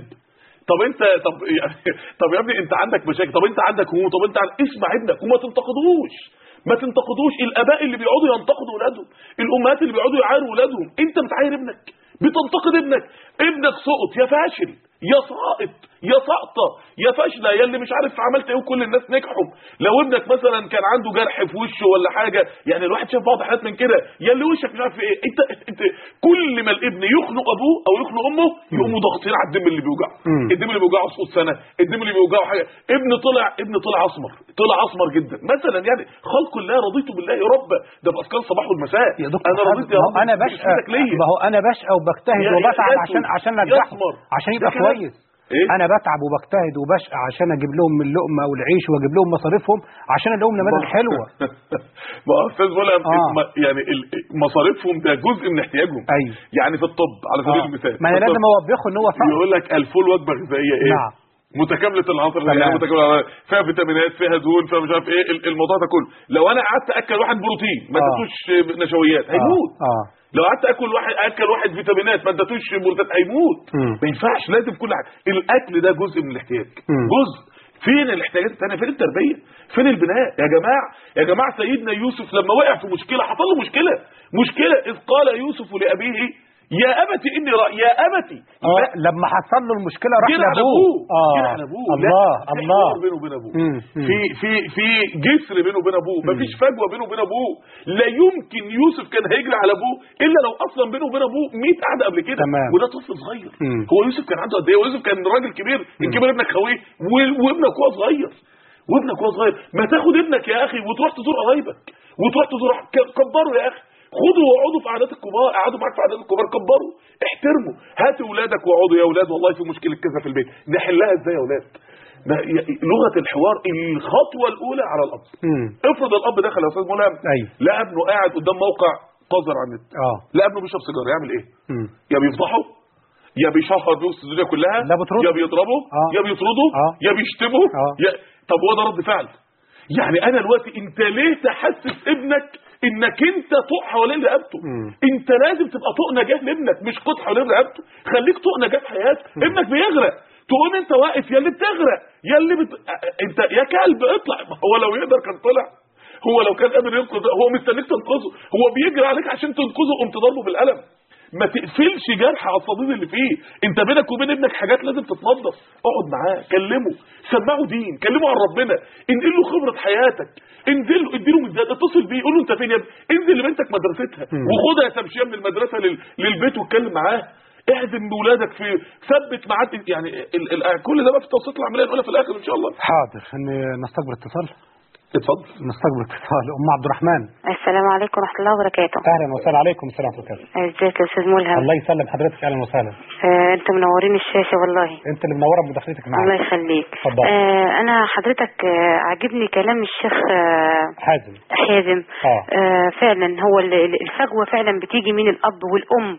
طب يا ابني انت عندك مشاكل، طب انت عندك هموم، طب انت اسمع ابنك وما تنتقدوش. الاباء اللي بيقعدوا ينتقدوا اولادهم، الامهات اللي بيقعدوا يعايروا اولادهم، انت بتعاير ابنك، بتنتقد ابنك سقط يا فاشل يا ساقط يا ساقطه يا فاشله يا اللي مش عارف عملت ايه وكل الناس نجحوا. لو ابنك مثلا كان عنده جرح في وشه ولا حاجه، يعني الواحد شاف بعض حالات من كده، يا اللي وشك مش عارف ايه. انت كل ما الابن يخنق ابوه او يخنق امه يقوموا ضاغطين على الدم اللي بيوجعه، الدم اللي بيوجعه سقوط سنه، الدم اللي بيوجعه حاجه. ابن طلع اسمر جدا مثلا، يعني خلق الله رضيت بالله ربا، ده باذكار الصباح والمساء. انا رضيت يا رب، انا بشقى، ما هو انا بشقى وبجتهد وبتعب عشان انجحه، عشان يبقى كويس. انا بتعب وبجتهد وبشقى عشان اجيب لهم من اللقمه والعيش واجيب لهم مصاريفهم عشان الاقي لهم نماذج حلوه. ما استاذ ملهم يعني مصاريفهم ده جزء من احتياجهم. يعني في الطب على سبيل المثال، ما انا لازم اوبخه ان هو صح. يقول لك الفول وجبه غذائيه ايه؟ نعم. متكامله العناصر، يعني متكامله، فيها فيتامينات، فيها دهون، فيها مش عارف ايه الموضوع ده كله. لو انا قعدت اكل واحد بروتين ما اديتوش نشويات هيموت. لو قعدت اكل واحد فيتامينات ما اديتوش بروتين هيموت. ما ينفعش، لازم كل حاجه. الاكل ده جزء من الاحتياج، جزء. فين الاحتياجات الثانيه؟ فين التربيه؟ فين البناء؟ يا جماعه سيدنا يوسف لما وقع في مشكله حصل له مشكله اذ قال يوسف لابيه يا ابتي اني يا ابتي لما حصل له المشكله راح لابوه الله بينه وبين ابوه في جسر بينه وبين ابوه، مفيش فجوه بينه وبين ابوه. لا يمكن يوسف كان هيجري على ابوه الا لو اصلا بينه وبين ابوه 100 قعده قبل كده، وده طفل صغير. هو يوسف كان عنده قد ايه؟ يوسف كان راجل كبير، الكبير ابنك خويه وابنك هو صغير، ما تاخد ابنك يا اخي وتروح تزور قرايبك وتروح تزور كبره يا اخي، خدوا وقعدوا في قعدات الكبار، قعدوا معاك في قعدات الكبار، كبروا احترموا، هاتوا اولادك واقعدوا يا اولاد والله في مشكله كذا في البيت، نحلها ازاي يا اولاد؟ لغه الحوار الخطوه الاولى على الاب. افرض الاب دخل يا استاذ ملهم لا ابنه قاعد قدام موقع قذر على النت، لا ابنه بيشرب سيجاره، يعمل ايه؟ يا بيفضحه يا بيشهر بوسط الدنيا كلها، يا بيضربه يا بيطرده يا بيشتمه طب هو ده رد فعل؟ يعني انا دلوقتي انت ليه تحسس ابنك انك انت طوق حوالين رقبته؟ انت لازم تبقى طوق نجاه لابنك، مش قط حوالين رقبته، خليك طوق نجاه في حياته. ابنك بيغرق تقوم انت واقف يا اللي بتغرق يا اللي انت يا كلب اطلع. هو لو يقدر كان طلع، هو لو كان قادر ينقذ هو مستنيك تنقذه، هو بيجري عليك عشان تنقذه قمت ضربه بالقلم. ما تقفلش جرح على الصديد اللي فيه، انت بينك وبين ابنك حاجات لازم تتنظف، اقعد معاه كلمه، سمعه دين، كلمه عن ربنا، انقل له خبره حياتك، اديله مزاد، اتصل بيه قول له انت فين يا ابني، انزل لبنتك مدرستها وخدها تمشيه من المدرسه للبيت واتكلم معاه، اعزم بولادك في ثبت ميعاد، يعني كل ده بقى في توصيل العمليه الاولى في الاخر ان شاء الله. حاضر. نستقبل اتصال. اتفضل. نستقبل اتصال. عبد الرحمن. السلام عليكم ورحمه الله وبركاته. اهلا وسهلا. عليكم السلام ورحمه الله. ازيك يا استاذ ملهم؟ الله يسلم حضرتك. اهلا وسهلا. انتوا منورين الشاشه والله. انت اللي منوره بمداخلتك معانا. الله يخليك. اتفضل. انا حضرتك عاجبني كلام الشيخ حازم. فعلا هو الفجوه فعلا بتيجي من الاب والام.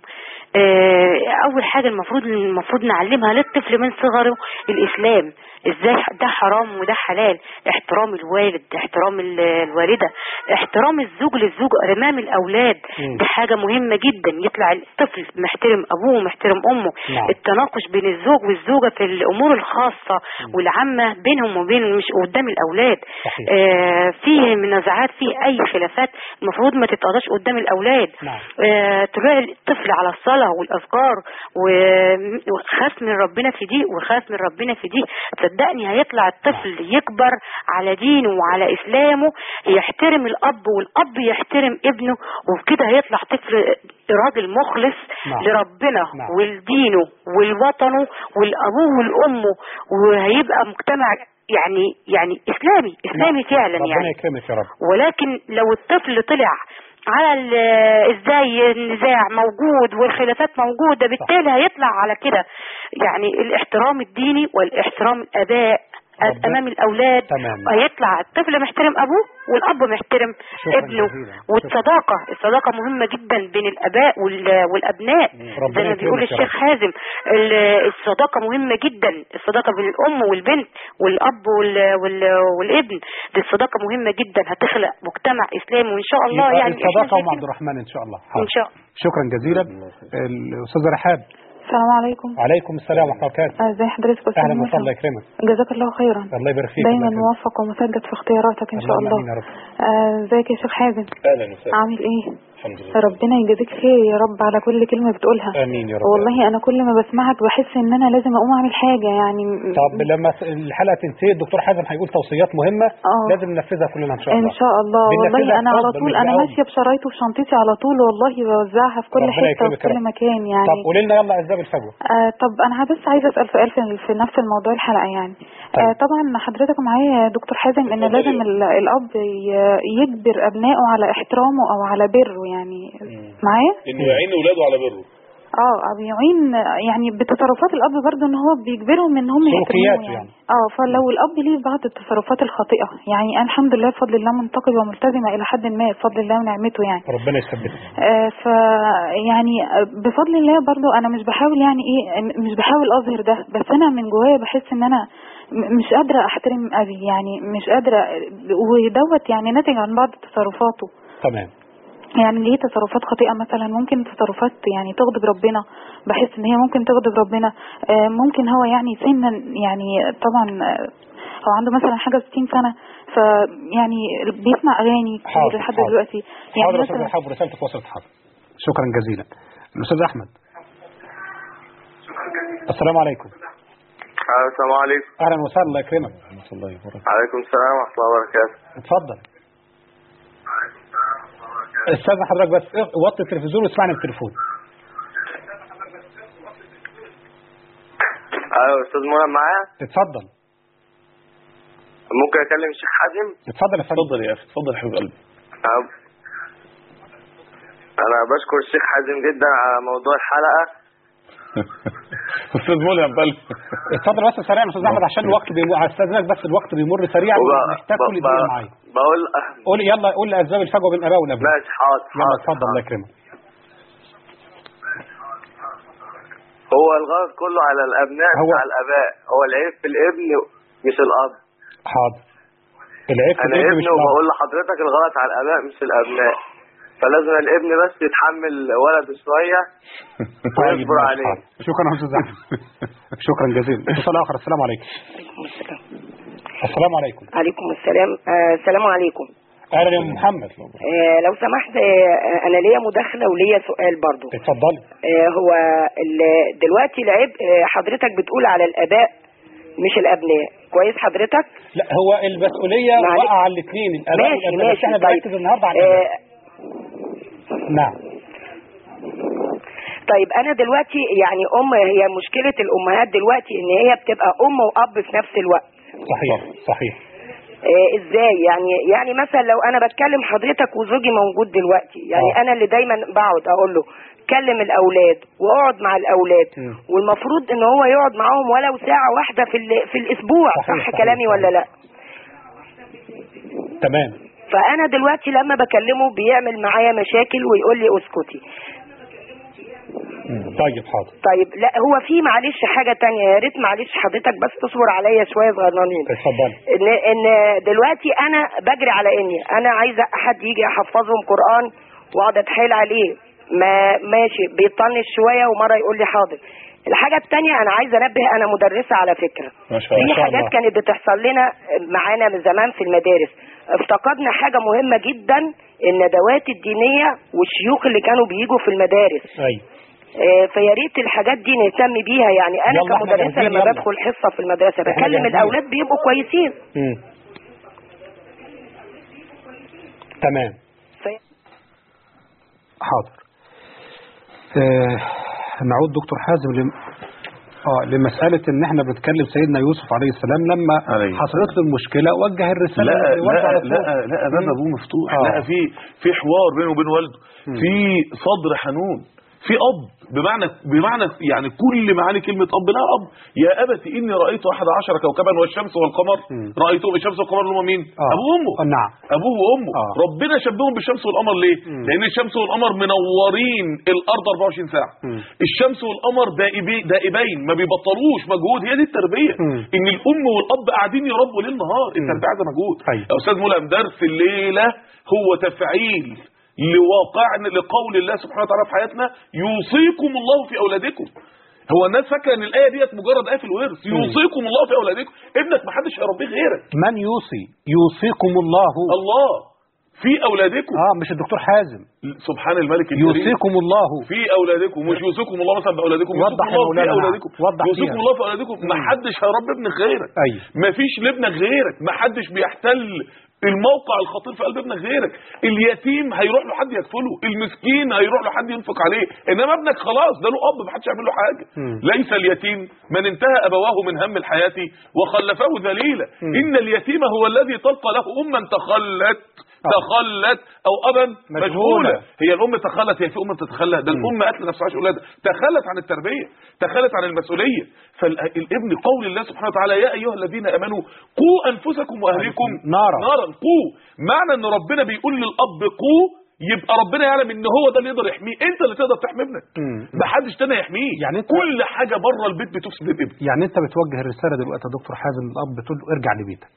اول حاجه المفروض نعلمها للطفل من صغره الاسلام، ازاي ده حرام وده حلال، احترام الوالد، احترام الوالده، احترام الزوج للزوج امام الاولاد. دي حاجه مهمه جدا، يطلع الطفل محترم ابوه محترم امه. التناقش بين الزوج والزوجه في الامور الخاصه والعامه بينهم وبين مش قدام الاولاد. في منازعات، في اي خلافات المفروض ما تتقضاش قدام الاولاد. طلوع الطفل على الصلاه والاذكار وخاف من ربنا في دي وخاف من ربنا في دي، صدقني هيطلع الطفل يكبر على دينه وعلى اسلامه، يحترم الاب والاب يحترم ابنه، وبكده هيطلع طفل راجل مخلص لربنا ولدينه ولوطنه ولابوه ولامه، وهيبقى مجتمع يعني اسلامي فعلا. ربنا يكرمك يا رب. ولكن لو الطفل طلع على ازاي النزاع موجود والخلافات موجودة، بالتالي هيطلع على كده يعني الاحترام الديني والاحترام الاباء امام الاولاد. هيطلع الطفل محترم ابوه والاب محترم ابنه. الصداقه مهمه جدا بين الاباء والابناء زي ما بيقول الشيخ حازم. الصداقه مهمه جدا، الصداقه بين الام والبنت والاب والابن، دي الصداقه مهمه جدا، هتخلق مجتمع اسلامي وان شاء الله. يعني الصداقه مع عبد الرحمن ان شاء الله. ان شاء الله. شكرا جزيلا. الاستاذه رحاب. السلام عليكم. وعليكم السلام ورحمه الله وبركاته. ازي حضرتك يا استاذ؟ اهلا وسهلا. الله يكرمك. جزاك الله خيرا. الله يبارك فيك. دايما موفق ومسدد في اختياراتك ان شاء الله. ازيك يا شيخ حازم؟ اهلا وسهلا. عامل ايه؟ الحمد لله. ربنا يجازيك خير يا رب على كل كلمه بتقولها. امين يا رب. والله انا كل ما بسمعك بحس ان انا لازم اقوم اعمل حاجه يعني. طب لما الحلقه تنتهي الدكتور حازم هيقول توصيات مهمه لازم ننفذها كلنا ان شاء الله. ان شاء الله. والله انا على طول انا ماشيه بشرايطي وشنطتي على طول، والله بوزعها في كل حته وفي كل مكان يعني. طب قولي لنا يلا اسباب الفجوه. طب انا بس عايزه اسال سؤال في نفس الموضوع الحلقه يعني. طبعا حضرتك معايا يا دكتور حازم ان لازم الاب يجبر ابنائه على احترامه او على بره يعني. معايا انه يعين اولاده على بره. بيعين يعني بتصرفات الاب برضه ان هو بيجبرهم ان هم يحترموه يعني. فلو الاب ليه بعض التصرفات الخاطئه يعني انا الحمد لله بفضل الله منتقبه وملتزمه الى حد ما بفضل الله ونعمته يعني. ربنا يثبتك. يعني بفضل الله برضه انا مش بحاول يعني مش بحاول اظهر ده، بس انا من جوايا بحس ان انا مش قادره احترم ابي يعني، مش قادره، ودوت يعني ناتج عن بعض تصرفاته. تمام. يعني ليه تصرفات خاطئة مثلا، ممكن تصرفات يعني تغضب ربنا، بحس ان هي ممكن تغضب ربنا. ممكن هو يعني سنا يعني طبعا او عنده مثلا حاجه 60 سنه فيعني بيسمع اغاني كتير لحد دلوقتي يعني حاضر مثلا حاضر رسالتك وصلت. حاضر شكرا جزيلا. الاستاذ احمد. السلام عليكم. السلام عليكم. اهلا وسهلا الله يكرمك. عليكم السلام ورحمه الله وبركاته. اتفضل. استاذ حضرتك بس وطي التلفزيون واسمعني بالتليفون. ايوه استاذ منى معايا. اتفضل. ممكن اكلم الشيخ حازم؟ اتفضل يا فندم. اتفضل يا اخي اتفضل يا حبيب قلبي. انا بشكر الشيخ حازم جدا على موضوع الحلقه. استاذ ملهم بل اتفضل بس سريعا يا استاذ احمد عشان الوقت استاذنك بس الوقت بيمر سريعا محتاج كل دقيقه معايا. قول يلا قول لي اسباب الفجوه بين الاباء والابناء. ماشي حاضر. يلا اتفضل الله يكرمك. هو الغلط كله على الابناء بتاع الاباء، هو العيب في الابن مش الاب. حاضر. العيب في الابن مش الاب. انا ابن وبقول لحضرتك الغلط على الاباء مش الابناء، فلازم الابن بس يتحمل ولده شويه ويصبر عليه. شكرا يا استاذ احمد. شكرا جزيلا. اتصال اخر. السلام عليكم. السلام عليكم. عليكم السلام. السلام عليكم. اهلا يا محمد. لو سمحت انا ليا مداخله وليا سؤال برضو. اتفضلي. هو دلوقتي العيب حضرتك بتقول على الاباء مش الابناء، كويس حضرتك؟ لا هو المسؤوليه واقعه على الاثنين الاباء والابناء، بس احنا بنركز النهارده على الاباء. نعم. طيب انا دلوقتي يعني هي مشكله الامهات دلوقتي ان هي بتبقى ام واب في نفس الوقت. صحيح. ازاي يعني مثلا لو انا بتكلم حضرتك وزوجي موجود دلوقتي يعني انا اللي دايما بقعد اقول له كلم الاولاد واقعد مع الاولاد والمفروض ان هو يقعد معاهم ولو ساعه واحده في الاسبوع. صح كلامي ولا لا؟ تمام. فانا دلوقتي لما بكلمه بيعمل معايا مشاكل ويقول لي اسكتي. طيب حاضر. طيب لا هو في معلش حاجه تانية يا ريت معلش حضرتك بس تصبر عليا شويه صغننين. اتفضل. ان دلوقتي انا بجري على اني انا عايزه حد يجي يحفظهم قران واقعد اتحايل عليه، ما ماشي بيطنش شويه ومره يقول لي حاضر. الحاجه الثانيه انا عايزه انبه، انا مدرسه على فكره. ما شاء الله. في حاجات كانت بتحصل لنا معانا من زمان في المدارس، افتقدنا حاجه مهمه جدا، الندوات الدينيه والشيوخ اللي كانوا بييجوا في المدارس. ايوه. فيا ريت الحاجات دي نهتم بيها. يعني انا كمدرسه لما بدخل حصه في المدرسه بكلم الاولاد بيبقوا كويسين. تمام. حاضر. نعود دكتور حازم لمسألة ان احنا بنتكلم سيدنا يوسف عليه السلام لما حصلت له المشكلة وجه الرسالة. لا باب ابوه مفتوح. لا في حوار بينه وبين والده، في صدر حنون، في اب بمعنى يعني كل معاني كلمه اب لها اب. يا ابت اني رايت 11 كوكبا والشمس والقمر رايتهم. الشمس والقمر اللي هم مين؟ ابوه وامه. نعم. ابوه وامه. ربنا شبههم بالشمس والقمر ليه؟ لان الشمس والقمر منورين الارض 24 ساعه. الشمس والقمر دائبين ما بيبطلوش مجهود. هي دي التربيه، ان الام والاب قاعدين يربوا ليل نهار. التربيه عايزه مجهود. يا استاذ ملهم درس الليله هو تفعيل لقول الله سبحانه وتعالى في حياتنا يوصيكم الله في اولادكم. هو الناس فاكره ان الايه ديت مجرد ايه في الورث. يوصيكم الله في اولادكم. ابنك ما حدش هيربيه غيرك. من يوصيكم الله في اولادكم. مش الدكتور حازم. سبحان الملك الكريم. يوصيكم الله في اولادكم، مش يوصيكم الله مثلا باولادكم. وضح الله في اولادكم. يوصيكم الله في اولادكم. ما حدش هيربي ابنك غيرك. ما فيش لابنك غيرك. ما حدش بيحتل الموقع الخطير في قلب ابنك غيرك. اليتيم هيروح له حد يكفله، المسكين هيروح له حد ينفق عليه، انما ابنك خلاص ده له اب ما حدش يعمل له حاجه. ليس اليتيم من انتهى ابواه من هم الحياه وخلفه ذليلا. ان اليتيم هو الذي تلقى له اما تخلت او ابا مشغولا. هي الام تخلت، هي في ام تتخلى؟ ده الام قتل نفسها عشان اولادها، تخلت عن التربيه، تخلت عن المسؤوليه. فالابن قول الله سبحانه وتعالى يا ايها الذين امنوا قوا انفسكم واهليكم نارا. قوا معنى ان ربنا بيقول للاب قوا، يبقى ربنا يعلم ان هو ده اللي يقدر يحميه. انت اللي تقدر تحمي ابنك، ما حدش تاني يحميه. يعني كل حاجه بره البيت بتفسد الابن. يعني انت بتوجه الرساله دلوقتي يا دكتور حازم للاب، بتقول له ارجع لبيتك،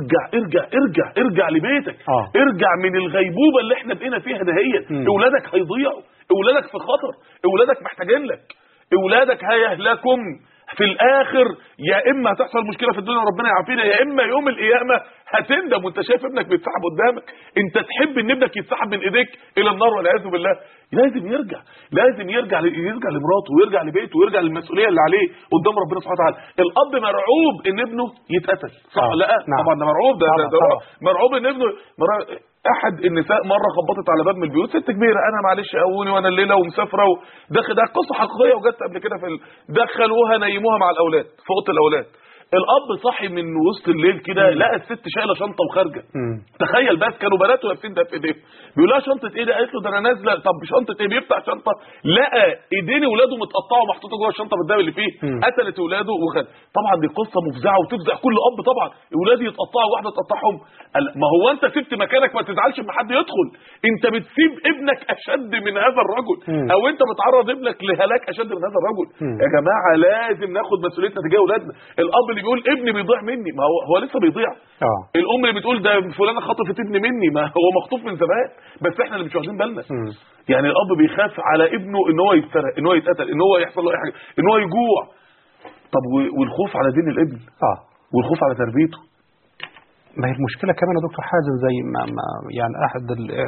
ارجع لبيتك. ارجع من الغيبوبه اللي احنا بقينا فيها دهيت. اولادك هيضيعوا، اولادك في خطر، اولادك محتاجين لك، اولادك هيهلكم في الاخر يا اما هتحصل مشكله في الدنيا ربنا يعافينا، يا اما يوم القيامه هتندم وانت شايف ابنك بيتسحب قدامك. انت تحب ان ابنك يتسحب من ايديك الى النار والعياذ بالله؟ لازم يرجع لمراته ويرجع لبيته ويرجع للمسؤوليه اللي عليه قدام ربنا سبحانه وتعالى. الاب مرعوب ان ابنه يتقتل، صح؟ لا طبعا ده مرعوب، ده مرعوب ان ابنه احد النساء مره خبطت على باب من البيوت، ست كبيره، انا معلش قووني وانا الليله ومسافره ده قصه حقيقيه وجت قبل كده دخلوها نيموها مع الاولاد في اوضه الاولاد. الاب صحي من وسط الليل كده لقى الست شايله شنطه وخارجه. تخيل بس، كانوا بناته لابسين ده في ايديهم، بيقول لها شنطه ايه ده؟ قالت له ده انا نازله. طب شنطه ايه؟ بيفتح شنطه لقى ايدين اولاده متقطعه ومحطوطه جوه الشنطه بالدم اللي فيه. قتلت اولاده وخد. طبعا دي قصه مفزعه وتفزع كل اب طبعا، اولادي يتقطعوا واحده تقطعهم. ما هو انت سبت مكانك، ما تزعلش ان حد يدخل، انت بتسيب ابنك اشد من هذا الرجل، او انت بتعرض ابنك لهلاك اشد من هذا الرجل. يا جماعه لازم ناخد مسؤوليتنا تجاه اولادنا. الاب اللي بيقول ابني بيضيع مني، ما هو لسه بيضيع. الام اللي بتقول ده فلانه خطفت ابني مني، ما هو مخطوف من زمان، بس احنا اللي مش واخدين بالنا. يعني الاب بيخاف على ابنه ان هو يتسرق، ان هو يتقتل، ان هو يحصل له اي حاجه، ان هو يجوع. طب والخوف على دين الابن، والخوف على تربيته. ما هي المشكلة كمان يا دكتور حازم، زي ما يعني أحد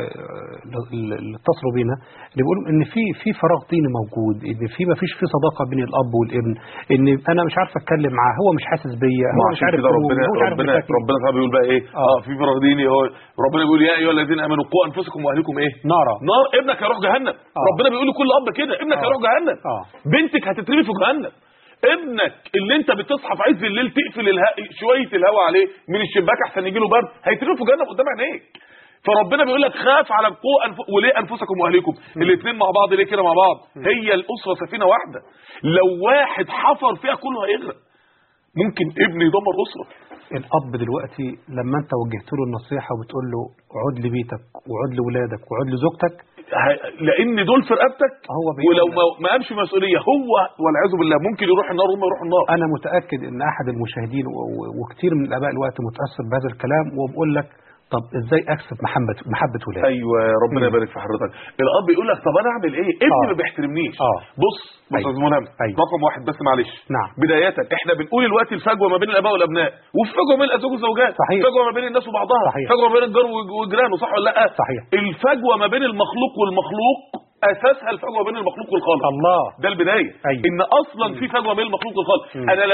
اللي اتصلوا بينا اللي بيقولوا إن في فراغ ديني موجود، إن ما فيش في صداقة بين الأب والابن، إن أنا مش عارف أتكلم معاه، هو مش حاسس بيا، هو مش عارف. ربنا صعب يقول بقى إيه؟ في فراغ ديني. هو ربنا بيقول يا أيها الذين آمنوا قوا أنفسكم وأهليكم إيه؟ نار. ابنك هيروح جهنم. ربنا بيقول لكل أب كده، ابنك هيروح جهنم. بنتك هتترمي في جهنم. ابنك اللي انت بتصحى في عز الليل تقفل شويه الهواء عليه من الشباك احسن يجي له برد، هيترمي في جهنم قدام عينيك. فربنا بيقول لك خاف على وليه انفسكم واهليكم، الاثنين مع بعض. ليه كده مع بعض؟ هي الاسره سفينه واحده، لو واحد حفر فيها كله هيغرق. ممكن ابن يدمر اسره. الاب دلوقتي لما انت وجهت له النصيحه وبتقول له عد لبيتك وعد لاولادك وعد لزوجتك، لان دول في رقبتك، ولو ما قامش مسؤوليه هو والعياذ بالله ممكن يروح النار وهم يروحوا النار. انا متاكد ان احد المشاهدين وكثير من الاباء الوقت متاثر بهذا الكلام وبقول لك طب ازاي اكسب محبه ولادي؟ ايوه ربنا يبارك في حضرتك. الاب يقول لك طب انا اعمل ايه؟ ابني ما بيحترمنيش. بص يا استاذ منى، رقم واحد بس معلش، بدايه احنا بنقول دلوقتي الفجوه ما بين الاباء والابناء، وفي فجوه بين الازواج والزوجات، فجوه ما بين الناس وبعضها، فجوه ما بين الجار وجيرانه، صح ولا لا؟ صحيح. الفجوه ما بين المخلوق والمخلوق اساسها الفجوه بين المخلوق والخالق. الله، ده البدايه. ان اصلا في فجوه بين المخلوق والخالق. انا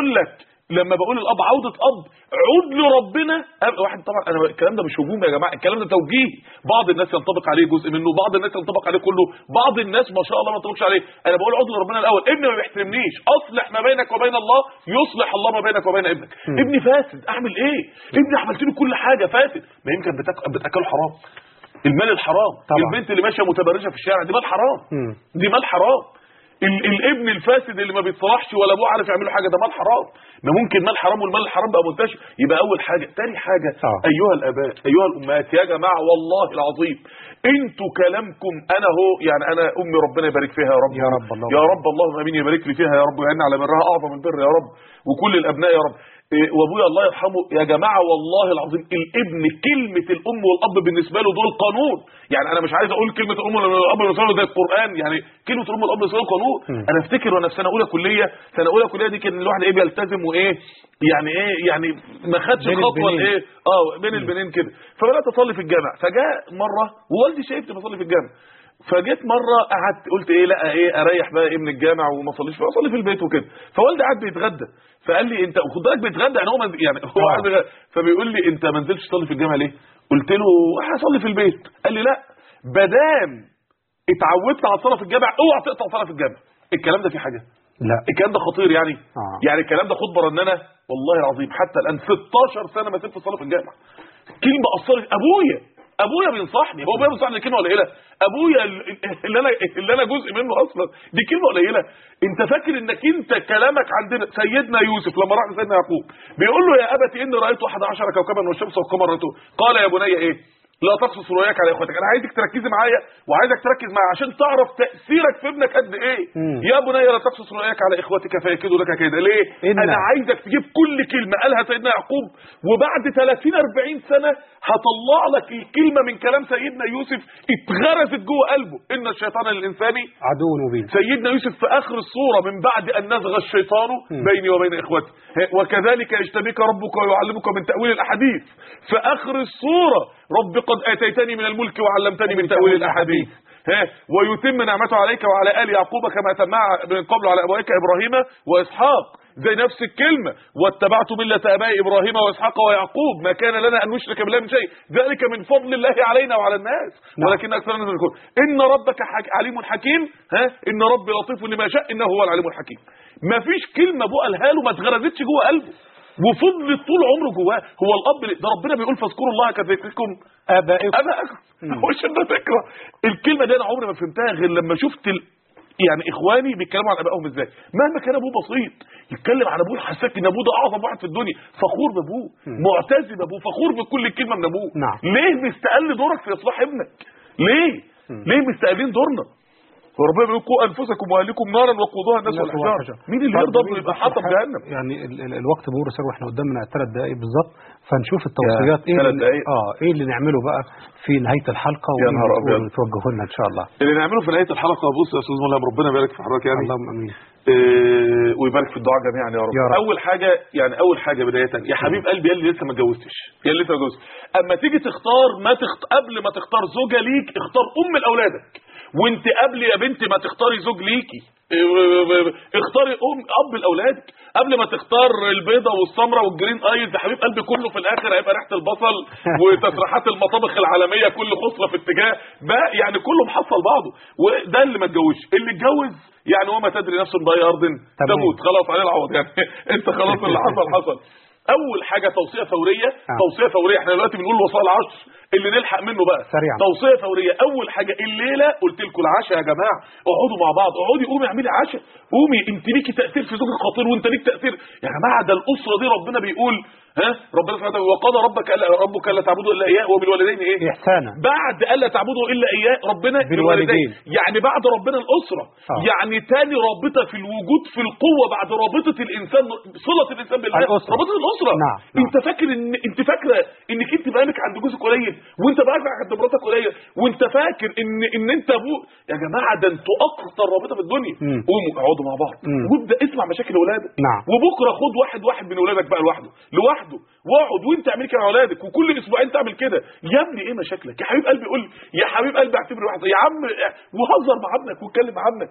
لما بقول الاب عوده اب عود لربنا، واحد طبعا انا الكلام ده مش هجوم يا جماعه، الكلام ده توجيه. بعض الناس ينطبق عليه جزء منه، بعض الناس ينطبق عليه كله، بعض الناس ما شاء الله ما ينطبقش عليه. انا بقول عود لربنا الاول. ابني ما بيحترمنيش، اصلح ما بينك وبين الله يصلح الله ما بينك وبين ابنك. ابني فاسد، اعمل ايه؟ ابني عملت له كل حاجه فاسد، ما يمكن بتاكله حرام، المال الحرام طبعا. البنت اللي ماشيه متبرجه في الشارع دي مال حرام، دي مال حرام. الابن الفاسد اللي ما بيتصلحش ولا ابوه عارف يعمل له حاجه ده مال حرام. ما ممكن مال حرام والمال الحرام بقى منتشر. يبقى اول حاجه. تاني حاجه ايها الاباء ايها الامهات، يا جماعه والله العظيم انتوا كلامكم انا هو يعني انا امي ربنا يبارك فيها يا رب، يا رب الله، يا رب اللهم امين، يبارك لي فيها يا رب ويعين على برها اعظم البر يا رب، وكل الابناء يا رب، وابويا الله يرحمه. يا جماعه والله العظيم الابن كلمه الام والاب بالنسبه له دول قانون. يعني انا مش عايز اقول كلمه الام والاب بالنسبه له زي القران، يعني كلمه الام والاب بالنسبه له قانون. انا افتكر وانا في سنه اولى كليه دي كان الواحد بيلتزم وايه يعني ما خدش خطوه الايه بين البنين كده. فبدات اصلي في الجامع، فجاء مره ووالدي شايفني بصلي في الجامع، فجيت مره قعدت قلت لا اريح بقى من الجامع وما اصليش، فاصلي في البيت وكده. فوالدي قاعد بيتغدى فقال لي انت خد بالك بيتغدى يعني هو قاعد، فبيقول لي انت ما نزلتش تصلي في الجامع ليه؟ قلت له هصلي في البيت. قال لي لا، بدام اتعودت على الصلاه في الجامع اوعى تقطع صلاه في الجامع. الكلام ده فيه حاجه؟ لا، الكلام ده خطير يعني. يعني الكلام ده خد برنانه والله العظيم حتى الان 16 سنه ما سبت الصلاه في الجامع. كلمه اثرت. ابويا بينصحني، هو بينصحني كلمه قليله. ابويا اللي انا جزء منه اصلا دي كلمه قليله. انت فاكر انك انت كلامك عندنا سيدنا يوسف لما راح لسيدنا يعقوب بيقول له يا ابت اني رايت 11 كوكبا والشمس والقمر رأيته. قال يا بني ايه؟ لا تقصص رؤياك على اخواتك. انا عايزك تركزي معايا وعايزك تركز معايا عشان تعرف تاثيرك في ابنك قد ايه. يا بني لا تقصص رؤياك على اخواتك فيكيدوا لك كيدا. ليه؟ انا عايزك تجيب كل كلمه قالها سيدنا يعقوب وبعد 30-40 سنه هطلع لك الكلمه من كلام سيدنا يوسف اتغرست جوه قلبه. ان الشيطان للانسان عدو مبين. سيدنا يوسف في اخر الصوره من بعد ان نزغ الشيطان بيني وبين اخوتي وكذلك يجتبيك ربك ويعلمك من تاويل الاحاديث. في اخر الصوره رب قد اتيتني من الملك وعلمتني من تاويل الاحاديث ويتم نعمته عليك وعلى ال يعقوب كما اتمها من قبل على ابويك ابراهيم واسحاق. زي نفس الكلمه واتبعت مله ابائي ابراهيم واسحاق ويعقوب ما كان لنا ان نشرك بالله من شيء ذلك من فضل الله علينا وعلى الناس ولكن اكثر الناس لا يشكرون. ان ربك عليم حكيم. ان ربي لطيف لما يشاء انه هو العليم الحكيم. ما فيش كلمه ابوه قالها له ما اتغرزتش جوه قلبه وفضلت طول عمره جواه. هو الاب ده ربنا بيقول فاذكروا الله كذكركم ابائكم. مش انت تكره الكلمه دي. انا عمري ما فهمتها غير لما شفت يعني اخواني بيتكلموا عن ابائهم ازاي. مهما كان ابوه بسيط يتكلم عن ابوه حساك ان ابوه ده اعظم واحد في الدنيا، فخور بابوه، معتز بابوه، فخور بكل كلمه من ابوه. ليه مستقل دورك في اصلاح ابنك؟ ليه مستقلين دورنا؟ وربنا بيقول قوا انفسكم واهليكم نارا وقودها الناس والحجاره. مين اللي يرضى انه يبقى حاطط جهنم؟ يعني الوقت بيمر واحنا قدامنا 3 دقائق بالظبط، فنشوف التوصيات ايه اللي نعمله بقى في نهايه الحلقه وتوجهوا لنا ان شاء الله. اللي نعمله في نهايه الحلقه بص يا استاذ ملهم ربنا يبارك في حضرتك يعني اللهم امين ويبارك في الدعاء جميعا يا رب. اول حاجه بدايه يا حبيب قلبي يا اللي لسه ما اتجوزتش اما تيجي تختار قبل ما تختار زوجه ليك اختار لاولادك. وانت قبل يا بنتي ما تختاري زوج ليكي اختاري اب لاولادك قبل ما تختار البيضه والسمره والجرين ايز. يا حبيب قلبي كله في الاخر هيبقى ريحه البصل وتسريحات المطابخ العالميه كل خصله في اتجاه بقى يعني كله محصل بعضه. وده اللي ما اتجوزش. اللي اتجوز يعني وما تدري نفس باي ارض تموت خلاص عليه العوض يعني انت خلاص اللي حصل. اول حاجه توصيه فوريه. احنا دلوقتي بنقول الوصايا العشر اللي نلحق منه بقى سريعا. توصيه فوريه. اول حاجه الليله قلت لكم العشاء يا جماعه اقعدوا مع بعض. قومي اعملي عشاء. قومي انت ليكي تاثير في زوجك خطير وانت ليك تاثير يا جماعه. ده الاسره دي ربنا بيقول ربنا سبحانه وتعالى وقضى ربك الا تعبدوا الا اياه وبالوالدين احسانا. بعد الا تعبدوا الا اياه ربنا بالوالدين يعني بعد ربنا الاسره يعني تاني رابطه في الوجود في القوه بعد رابطه الانسان صله الانسان بالله رابطه الاسره. انت فاكره انك انت بقالك عند جوزك قليل وانت بقالك عند مراتك قليل وانت فاكر ان انت ابوه. يا جماعه ده انتوا اكتر رابطه في الدنيا. قوموا اقعدوا مع بعض وابدا اسمع مشاكل اولادك. وبكره خد واحد من اولادك بقى لوحده واقعد وانت اعمل كده مع اولادك وكل اسبوعين تعمل كده. يا ابني ايه مشاكلك يا حبيب قلبي؟ قول لي يا حبيب قلبي اعتبر واحد يا عم وهزر مع ابنك واتكلم مع ابنك.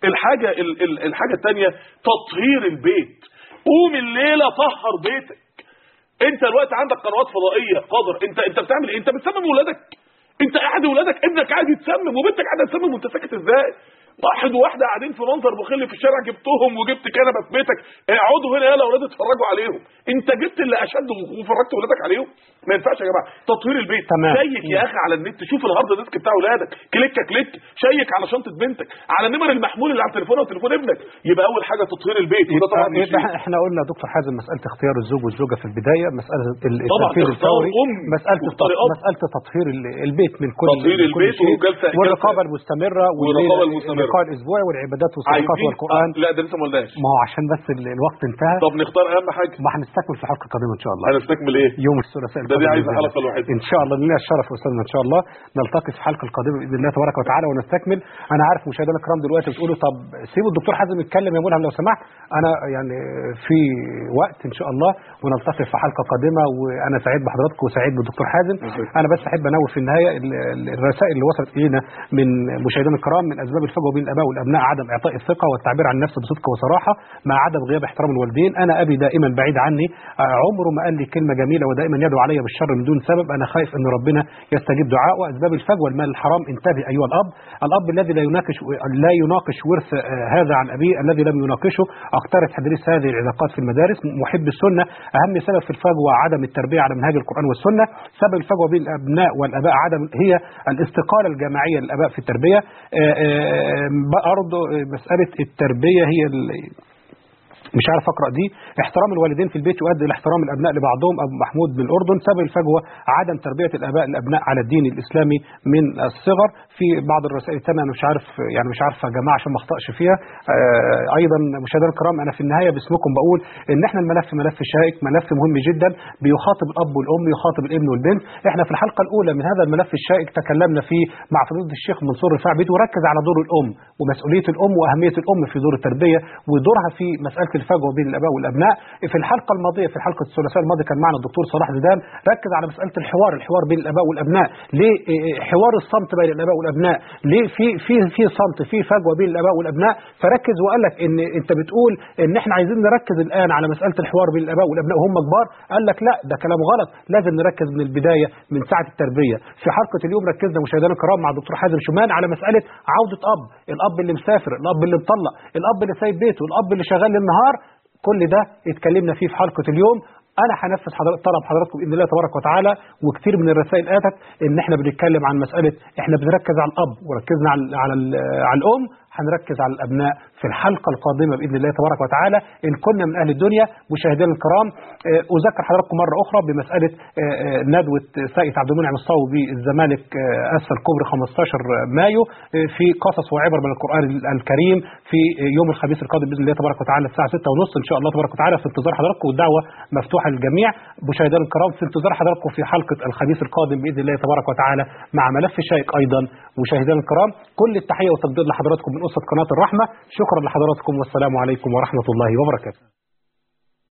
الحاجه الثانيه تطهير البيت. قوم الليله طهر بيتك. انت دلوقتي عندك قنوات فضائيه قادر انت بتعمل ايه؟ انت بتسمم ولادك. انت قاعد ولادك ابنك قاعد يتسمم وبنتك قاعده تسمم وانت ساكت ازاي؟ واحد وواحده قاعدين في منظر مخل في الشارع جبتهم وجبت كنبه في بيتك اقعدوا هنا يلا اولاد اتفرجوا عليهم. انت جبت اللي اشد وفرجت ولادك عليهم. ما ينفعش يا جماعه. تطهير البيت. شيك يا اخي على النت شوف الهارد ديسك بتاع اولادك كليك شيك على شنطه بنتك على النمر المحمول اللي على التليفون وتليفون ابنك. يبقى اول حاجه تطهير البيت وده طبعا احنا قلنا يا دكتور حازم مساله اختيار الزوج والزوجه في البدايه مساله التنفيذ الفوري مساله تطهير البيت من كل تطهير البيت والرقابه المستمره واللقاء الاسبوعي والعبادات والصدقات والقران. لا ده لسه ما قلناش. ما هو عشان بس الوقت انتهى. طب نختار اهم حاجه. ما هنستكمل في الحلقه القادمه ان شاء الله. هنستكمل ايه؟ يوم الثلاثاء دي عايزه حلقه لوحدها ان شاء الله. لنا الشرف استاذنا ان شاء الله نلتقي في الحلقه القادمه باذن الله تبارك وتعالى ونستكمل. انا عارف مشاهدينا الكرام دلوقتي بتقولوا طب سيبوا الدكتور حازم يتكلم يا ملهم لو سمحت. انا يعني في وقت ان شاء الله ونلتقي في حلقه قادمه وانا سعيد بحضراتكم وسعيد بالدكتور حازم. انا بس احب انوه في النهايه الرسائل اللي وصلت الينا من مشاهدينا الكرام من اسباب الفجوه بين الاباء والابناء عدم اعطاء الثقه والتعبير عن النفس بصدق وصراحه مع عدم غياب احترام الوالدين. انا ابي دائما بعيد عني عمره ما قال لي كلمه جميله ودائما يدعو علي بالشر من دون سبب. انا خايف ان ربنا يستجيب دعاء. واسباب الفجوه المال الحرام انتبه ايها الاب الذي لا يناقش ورث هذا عن ابيه الذي لم يناقشه. اقترح تدريس هذه العلاقات في المدارس. محب السنه اهم سبب في الفجوه عدم التربيه على منهاج القران والسنه. سبب الفجوه بين الابناء والاباء هي الاستقاله الجماعيه للاباء في التربيه. برضه مساله التربيه هي مش عارف اقرا دي. احترام الوالدين في البيت يؤدي الى احترام الابناء لبعضهم. ابو محمود من الاردن. سبب الفجوه عدم تربيه الابناء على الدين الاسلامي من الصغر. في بعض الرسائل الثانيه انا مش عارف يا جماعه عشان ما اخطاش فيها. ايضا مشاهدينا الكرام، انا في النهايه باسمكم بقول ان احنا الملف ملف شائك، ملف مهم جدا بيخاطب الاب والام، يخاطب الابن والبنت. احنا في الحلقه الاولى من هذا الملف الشائك تكلمنا فيه مع فضيله الشيخ منصور رفاعي بيت، وركز على دور الام ومسؤوليه الام واهميه الام في دور التربيه ودورها في مساله الفجوه بين الاباء والابناء. في الحلقه الماضيه، في حلقه الثلاثاء الماضي، كان معنا الدكتور صلاح زيدان ركز على مساله الحوار بين الاباء والابناء. ليه حوار الصمت بين الاباء والابناء؟ ليه في صمت، في فجوه بين الاباء والابناء؟ فركز وقال لك ان انت بتقول ان احنا عايزين نركز الان على مساله الحوار بين الاباء والابناء وهم كبار. قال لك لا، ده كلام غلط، لازم نركز من البدايه من ساعه التربيه. في حلقه اليوم ركزنا مشاهدينا الكرام مع الدكتور حازم شومان على مساله عوده الاب اللي مسافر، الاب اللي مطلق، الاب اللي سايب بيته، الاب اللي شغال النهار. كل ده اتكلمنا فيه في حلقه اليوم. انا هنفذ طلب حضراتكم باذن الله تبارك وتعالى. وكثير من الرسائل اتت ان احنا بنتكلم عن مساله، احنا بنركز على الاب وركزنا على الام، هنركز على الابناء في الحلقه القادمه باذن الله تبارك وتعالى ان كنا من اهل الدنيا. مشاهدينا الكرام، اذكر حضراتكم مره اخرى بمساله ندوه سيد عبد المنعم الصاوي بالزمالك اسفل كوبري 15 مايو في قصص وعبر من القران الكريم في يوم الخميس القادم باذن الله تبارك وتعالى الساعه 6:30 ان شاء الله تبارك وتعالى. في انتظار حضراتكم، والدعوه مفتوحه للجميع. مشاهدينا الكرام، في انتظار حضراتكم في حلقه الخميس القادم باذن الله تبارك وتعالى مع ملف شائك ايضا. مشاهدينا الكرام، كل التحيه والتقدير لحضراتكم من اسره قناه الرحمه. شكرا لحضراتكم والسلام عليكم ورحمه الله وبركاته.